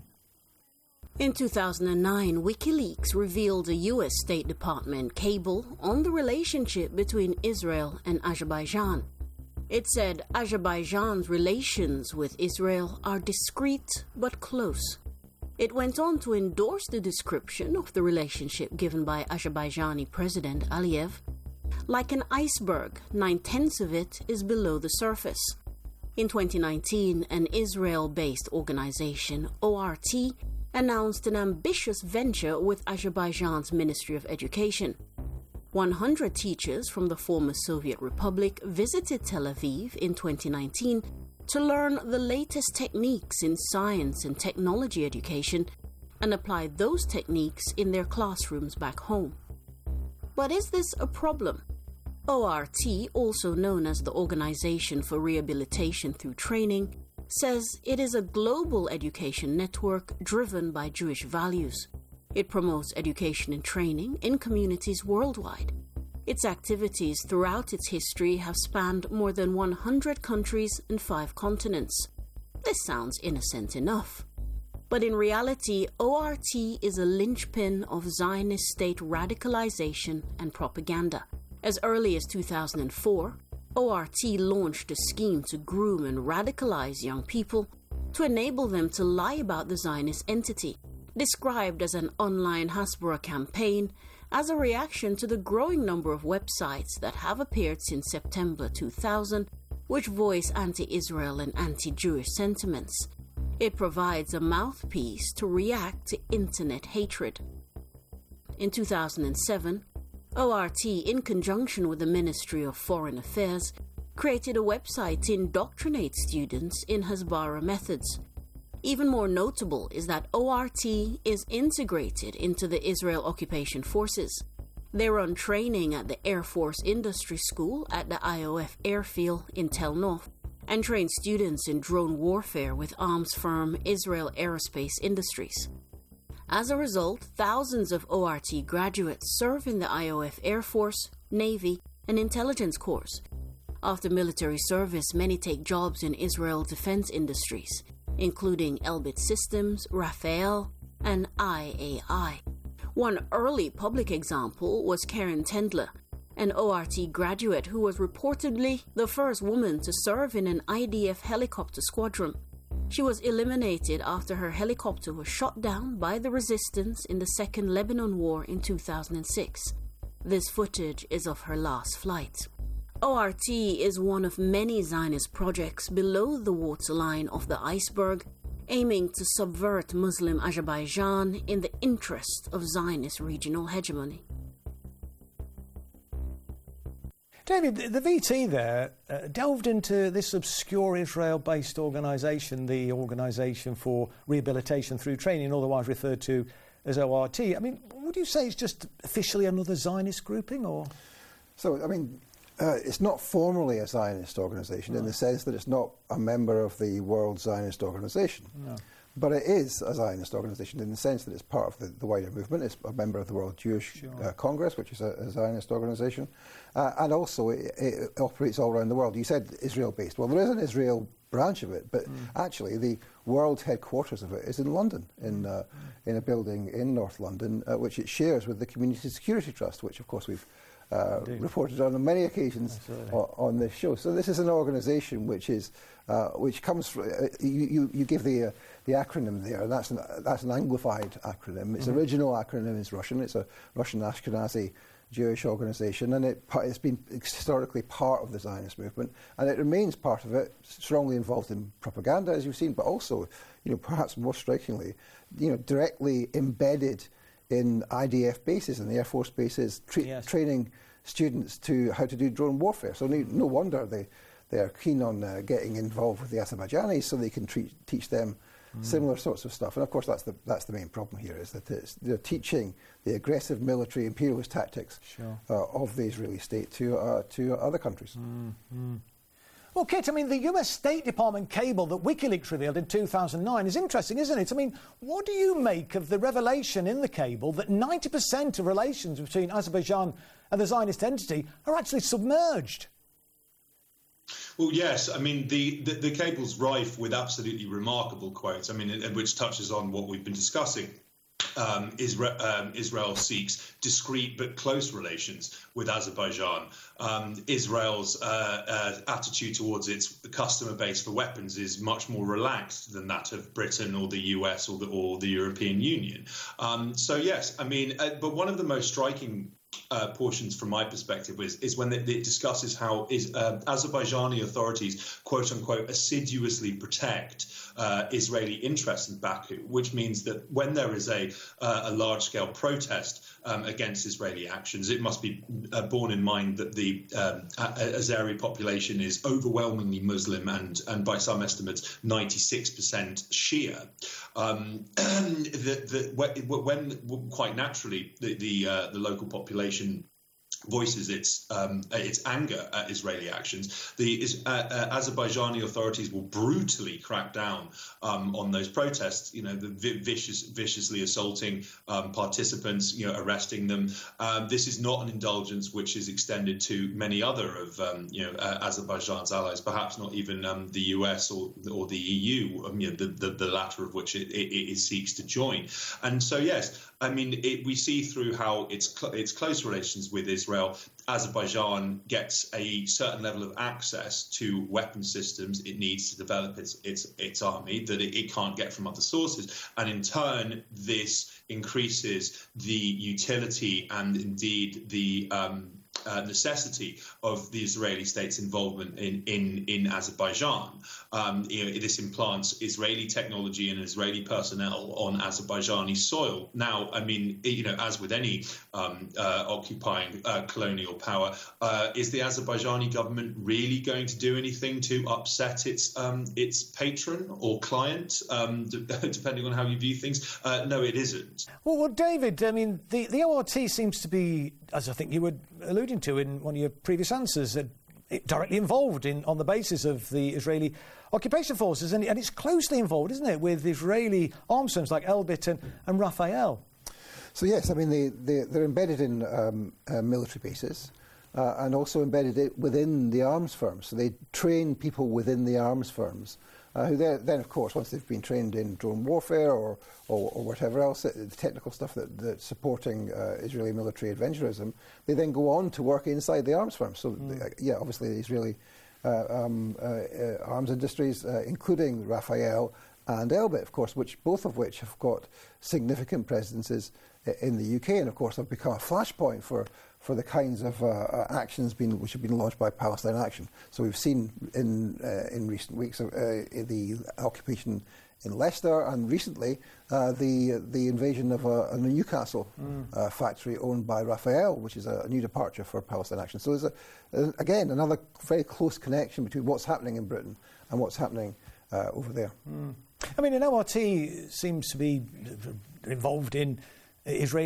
In two thousand nine, WikiLeaks revealed a U S State Department cable on the relationship between Israel and Azerbaijan. It said Azerbaijan's relations with Israel are discreet but close. It went on to endorse the description of the relationship given by Azerbaijani President Aliyev. Like an iceberg, nine-tenths of it is below the surface. In twenty nineteen, an Israel-based organization, O R T, announced an ambitious venture with Azerbaijan's Ministry of Education. one hundred teachers from the former Soviet Republic visited Tel Aviv in twenty nineteen to learn the latest techniques in science and technology education and apply those techniques in their classrooms back home. But is this a problem? O R T, also known as the Organization for Rehabilitation Through Training, says it is a global education network driven by Jewish values. It promotes education and training in communities worldwide. Its activities throughout its history have spanned more than one hundred countries and five continents. This sounds innocent enough. But in reality, O R T is a linchpin of Zionist state radicalization and propaganda. As early as two thousand four, O R T launched a scheme to groom and radicalize young people to enable them to lie about the Zionist entity, described as an online Hasbara campaign, as a reaction to the growing number of websites that have appeared since September two thousand, which voice anti-Israel and anti-Jewish sentiments. It provides a mouthpiece to react to internet hatred. In two thousand seven, O R T, in conjunction with the Ministry of Foreign Affairs, created a website to indoctrinate students in Hasbara methods. Even more notable is that O R T is integrated into the Israel Occupation Forces. They run training at the Air Force Industry School at the I O F Airfield in Tel Nof and train students in drone warfare with arms firm Israel Aerospace Industries. As a result, thousands of O R T graduates serve in the I O F Air Force, Navy, and Intelligence Corps. After military service, many take jobs in Israel defense industries, including Elbit Systems, Rafael, and I A I. One early public example was Karen Tendler, an O R T graduate who was reportedly the first woman to serve in an I D F helicopter squadron. She was eliminated after her helicopter was shot down by the resistance in the Second Lebanon War in two thousand six. This footage is of her last flight. O R T is one of many Zionist projects below the waterline of the iceberg, aiming to subvert Muslim Azerbaijan in the interest of Zionist regional hegemony. David, the V T there uh, delved into this obscure Israel-based organisation, the Organisation for Rehabilitation Through Training, otherwise referred to as O R T. I mean, would you say it's just officially another Zionist grouping, or? So, I mean, uh, it's not formally a Zionist organisation right. in the sense that it's not a member of the World Zionist Organisation. No. But it is a Zionist organisation in the sense that it's part of the, the wider movement. It's a member of the World Jewish sure. uh, Congress, which is a, a Zionist organisation. Uh, and also it, it operates all around the world. You said Israel-based. Well, there is an Israel branch of it, but mm. actually the world headquarters of it is in London, in, uh, mm. in a building in North London, uh, which it shares with the Community Security Trust, which, of course, we've uh, reported on on many occasions on, on this show. So this is an organisation which is uh, which comes from, uh, you, you, you give the uh, the acronym there, and that's an, that's an Anglified acronym. Its mm-hmm. original acronym is Russian. It's a Russian Ashkenazi Jewish organisation, and it, it's been historically part of the Zionist movement, and it remains part of it, strongly involved in propaganda, as you've seen, but also, you know, perhaps more strikingly, you know, directly embedded in I D F bases and the Air Force bases, tra- yes. training students to how to do drone warfare. So no, no wonder they, they are keen on uh, getting involved with the Azerbaijanis so they can treat, teach them mm. similar sorts of stuff. And of course that's the, that's the main problem here, is that it's, they're teaching the aggressive military imperialist tactics sure. uh, of the Israeli state to, uh, to other countries. Mm. Mm. Well, Kit, I mean, the U S State Department cable that WikiLeaks revealed in two thousand nine is interesting, isn't it? I mean, what do you make of the revelation in the cable that ninety percent of relations between Azerbaijan and the Zionist entity are actually submerged? Well, yes. I mean, the, the, the cable's rife with absolutely remarkable quotes, I mean, which touches on what we've been discussing. Um, Israel, um, Israel seeks discreet but close relations with Azerbaijan. Um, Israel's uh, uh, attitude towards its customer base for weapons is much more relaxed than that of Britain or the U S or the, or the European Union. Um, so, yes, I mean, uh, but one of the most striking Uh, portions from my perspective is, is when it, it discusses how is, uh, Azerbaijani authorities, quote unquote, assiduously protect uh, Israeli interests in Baku, which means that when there is a, uh, a large scale protest um, against Israeli actions, it must be uh, borne in mind that the um, Azeri population is overwhelmingly Muslim and, and by some estimates, ninety-six percent Shia. Um, the, the, when, quite naturally, the, the, uh, the local population voices its um, its anger at Israeli actions, the uh, uh, Azerbaijani authorities will brutally crack down um, on those protests. You know, the vi- vicious, viciously assaulting um, participants, you know, arresting them. Um, this is not an indulgence which is extended to many other of um, you know uh, Azerbaijan's allies, perhaps not even um, the U S or or the E U. Um, you know, the, the the latter of which it, it, it seeks to join. And so, yes. I mean, it, we see through how its cl- its close relations with Israel, Azerbaijan gets a certain level of access to weapon systems it needs to develop its its its army that it, it can't get from other sources, and in turn, this increases the utility and indeed the um, Uh, necessity of the Israeli state's involvement in in, in Azerbaijan. Um, you know, this implants Israeli technology and Israeli personnel on Azerbaijani soil. Now, I mean, you know, as with any um, uh, occupying uh, colonial power, uh, is the Azerbaijani government really going to do anything to upset its um, its patron or client, um, d- depending on how you view things? Uh, no, it isn't. Well, well, David, I mean, the, the O R T seems to be, as I think you were alluding to in one of your previous answers, uh, directly involved in on the basis of the Israeli occupation forces, and, and it's closely involved, isn't it, with Israeli arms firms like Elbit and, and Rafael. So yes, I mean they, they they're embedded in um, uh, military bases uh, and also embedded it within the arms firms. So they train people within the arms firms. Uh, who then, then, of course, once they've been trained in drone warfare or, or, or whatever else, the technical stuff that, that's supporting uh, Israeli military adventurism, they then go on to work inside the arms firms. So, mm. uh, yeah, obviously the Israeli uh, um, uh, uh, arms industries, uh, including Rafael and Elbit, of course, which both of which have got significant presences in the U K, and of course have become a flashpoint for for the kinds of uh, actions being, which have been launched by Palestine Action. So we've seen in uh, in recent weeks uh, the occupation in Leicester, and recently uh, the the invasion of a, a Newcastle mm. uh, factory owned by Rafael, which is a, a new departure for Palestine Action. So there's a, a, again another very close connection between what's happening in Britain and what's happening uh, over there. Mm. I mean, an O R T seems to be involved in Israeli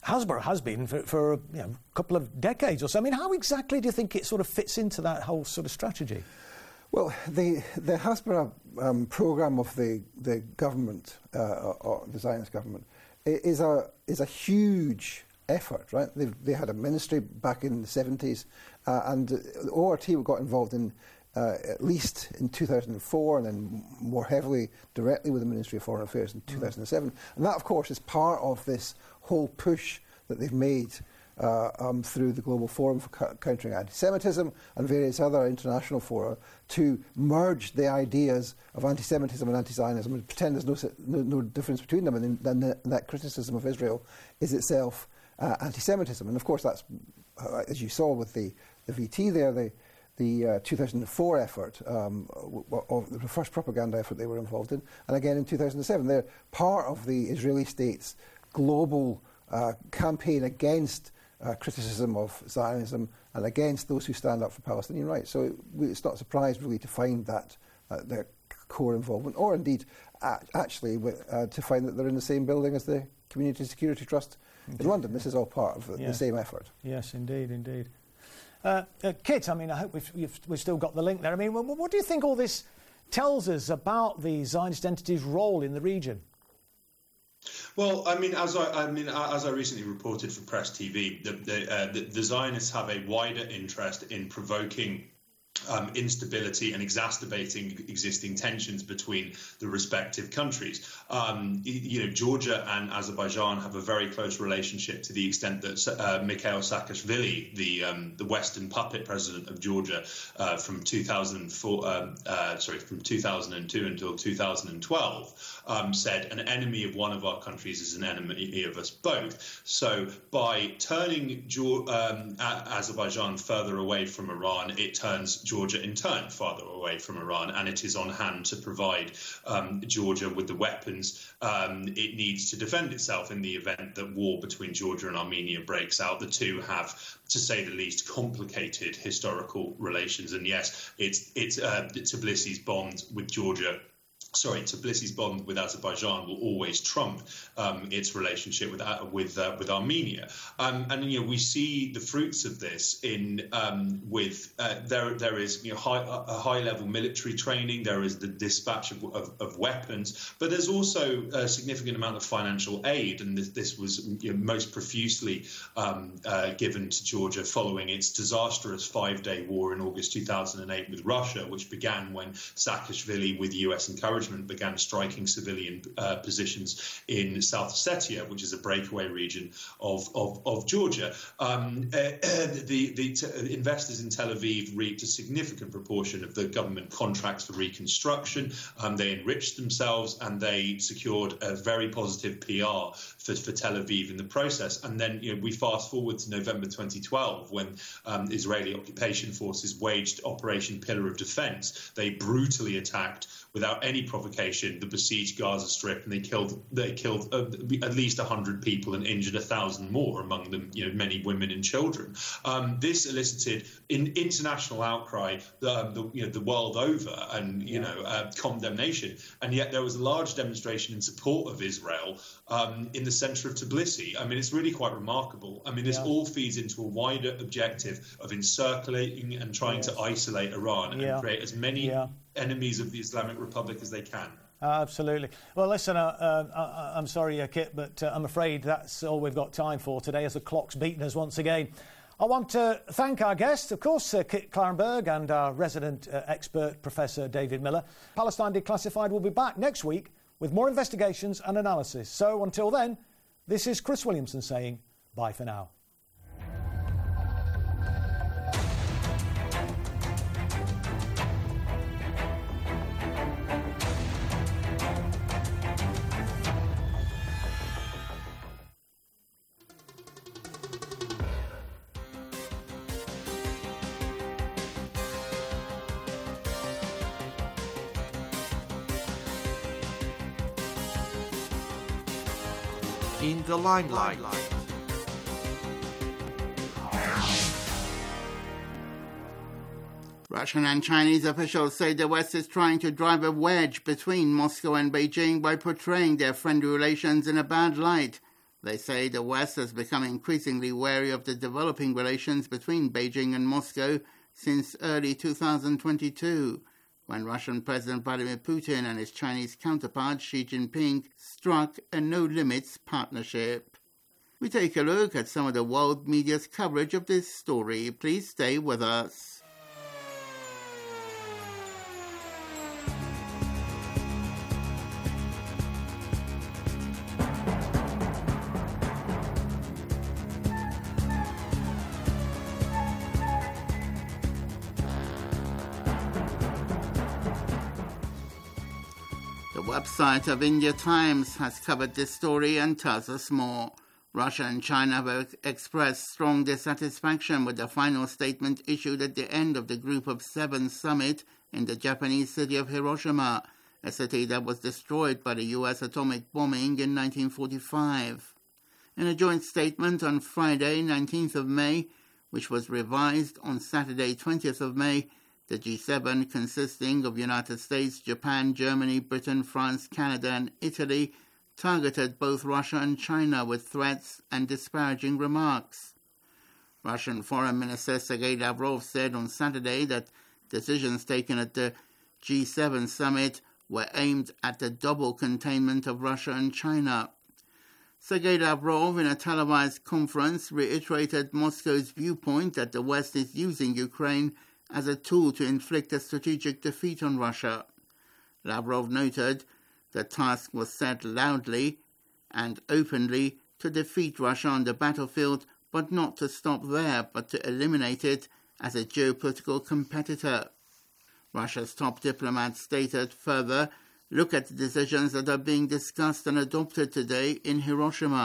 Hasbro has been for, for you know, a couple of decades or so. I mean, how exactly do you think it sort of fits into that whole sort of strategy? Well, the the Hasbro um, program of the the government, uh, or, or the Zionist government, is a is a huge effort, right? They they had a ministry back in the seventies, uh, and the O R T got involved in uh, at least in two thousand four, and then more heavily directly with the Ministry of Foreign Affairs in two thousand seven. Mm. And that, of course, is part of this whole push that they've made uh, um, through the Global Forum for Co- Countering Anti-Semitism and various other international fora to merge the ideas of anti-Semitism and anti-Zionism and pretend there's no, no, no difference between them, and then that, that criticism of Israel is itself uh, anti-Semitism. And of course that's, uh, as you saw with the, the V T there, the, the uh, two thousand four effort, um, of the first propaganda effort they were involved in, and again in two thousand seven. They're part of the Israeli state's global uh, campaign against uh, criticism of Zionism and against those who stand up for Palestinian rights. So it, it's not surprised really to find that uh, their core involvement, or indeed uh, actually uh, to find that they're in the same building as the Community Security Trust in London. This is all part of the, yeah. the same effort. Yes, indeed, indeed. Uh, uh, Kit, I mean, I hope we've, we've, we've still got the link there. I mean, what, what do you think all this tells us about the Zionist entity's role in the region? Well, I mean, as I, I mean, as I recently reported for Press T V, the, the, uh, the, the Zionists have a wider interest in provoking Um, instability and exacerbating existing tensions between the respective countries. Um, you know, Georgia and Azerbaijan have a very close relationship to the extent that uh, Mikhail Saakashvili, the um, the Western puppet president of Georgia, uh, from two thousand four, um, uh, sorry, from two thousand two until two thousand twelve, um, said an enemy of one of our countries is an enemy of us both. So by turning Geor- um, Azerbaijan further away from Iran, it turns Georgia in turn farther away from Iran, and it is on hand to provide um, Georgia with the weapons um, it needs to defend itself in the event that war between Georgia and Armenia breaks out. The two have, to say the least, complicated historical relations, and yes, it's it's uh, Tbilisi's bond with Georgia. Sorry, Tbilisi's bond with Azerbaijan will always trump um, its relationship with uh, with uh, with Armenia, um, and you know we see the fruits of this in um, with uh, there there is you know high, a high level military training, there is the dispatch of, of, of weapons, but there's also a significant amount of financial aid, and this, this was you know, most profusely um, uh, given to Georgia following its disastrous five-day war in August two thousand eight with Russia, which began when Saakashvili, with U S encouragement, began striking civilian uh, positions in South Ossetia, which is a breakaway region of of, of Georgia. Um, uh, the the t- investors in Tel Aviv reaped a significant proportion of the government contracts for reconstruction. Um, they enriched themselves and they secured a very positive P R for, for Tel Aviv in the process. And then you know, we fast forward to November twenty twelve when um, Israeli occupation forces waged Operation Pillar of Defense. They brutally attacked, without any provocation, the besieged Gaza Strip, and they killed they killed uh, at least one hundred people and injured a thousand more, among them you know many women and children. Um, this elicited in international outcry, the, the you know the world over, and you yeah. know uh, condemnation. And yet there was a large demonstration in support of Israel um, in the centre of Tbilisi. I mean, it's really quite remarkable. I mean, this yeah. all feeds into a wider objective of encirculating and trying yes. to isolate Iran yeah. and create as many yeah. enemies of the Islamic Republic as they can. Uh, absolutely. Well, listen, uh, uh, I, I'm sorry, uh, Kit, but uh, I'm afraid that's all we've got time for today as the clock's beaten us once again. I want to thank our guests, of course, uh, Kit Klarenberg, and our resident uh, expert, Professor David Miller. Palestine Declassified will be back next week with more investigations and analysis. So until then, this is Chris Williamson saying bye for now. In the limelight. Russian and Chinese officials say the West is trying to drive a wedge between Moscow and Beijing by portraying their friendly relations in a bad light. They say the West has become increasingly wary of the developing relations between Beijing and Moscow since early two thousand twenty-two, when Russian President Vladimir Putin and his Chinese counterpart Xi Jinping struck a no-limits partnership. We take a look at some of the world media's coverage of this story. Please stay with us. The website of India Times has covered this story and tells us more. Russia and China have expressed strong dissatisfaction with the final statement issued at the end of the Group of Seven summit in the Japanese city of Hiroshima, a city that was destroyed by the U S atomic bombing in nineteen forty-five. In a joint statement on Friday, nineteenth of May, which was revised on Saturday, twentieth of May, the G seven, consisting of United States, Japan, Germany, Britain, France, Canada and Italy, targeted both Russia and China with threats and disparaging remarks. Russian Foreign Minister Sergei Lavrov said on Saturday that decisions taken at the G seven summit were aimed at the double containment of Russia and China. Sergei Lavrov, in a televised conference, reiterated Moscow's viewpoint that the West is using Ukraine as a tool to inflict a strategic defeat on Russia. Lavrov noted the task was set loudly and openly to defeat Russia on the battlefield, but not to stop there, but to eliminate it as a geopolitical competitor. Russia's top diplomat stated further, look at the decisions that are being discussed and adopted today in Hiroshima.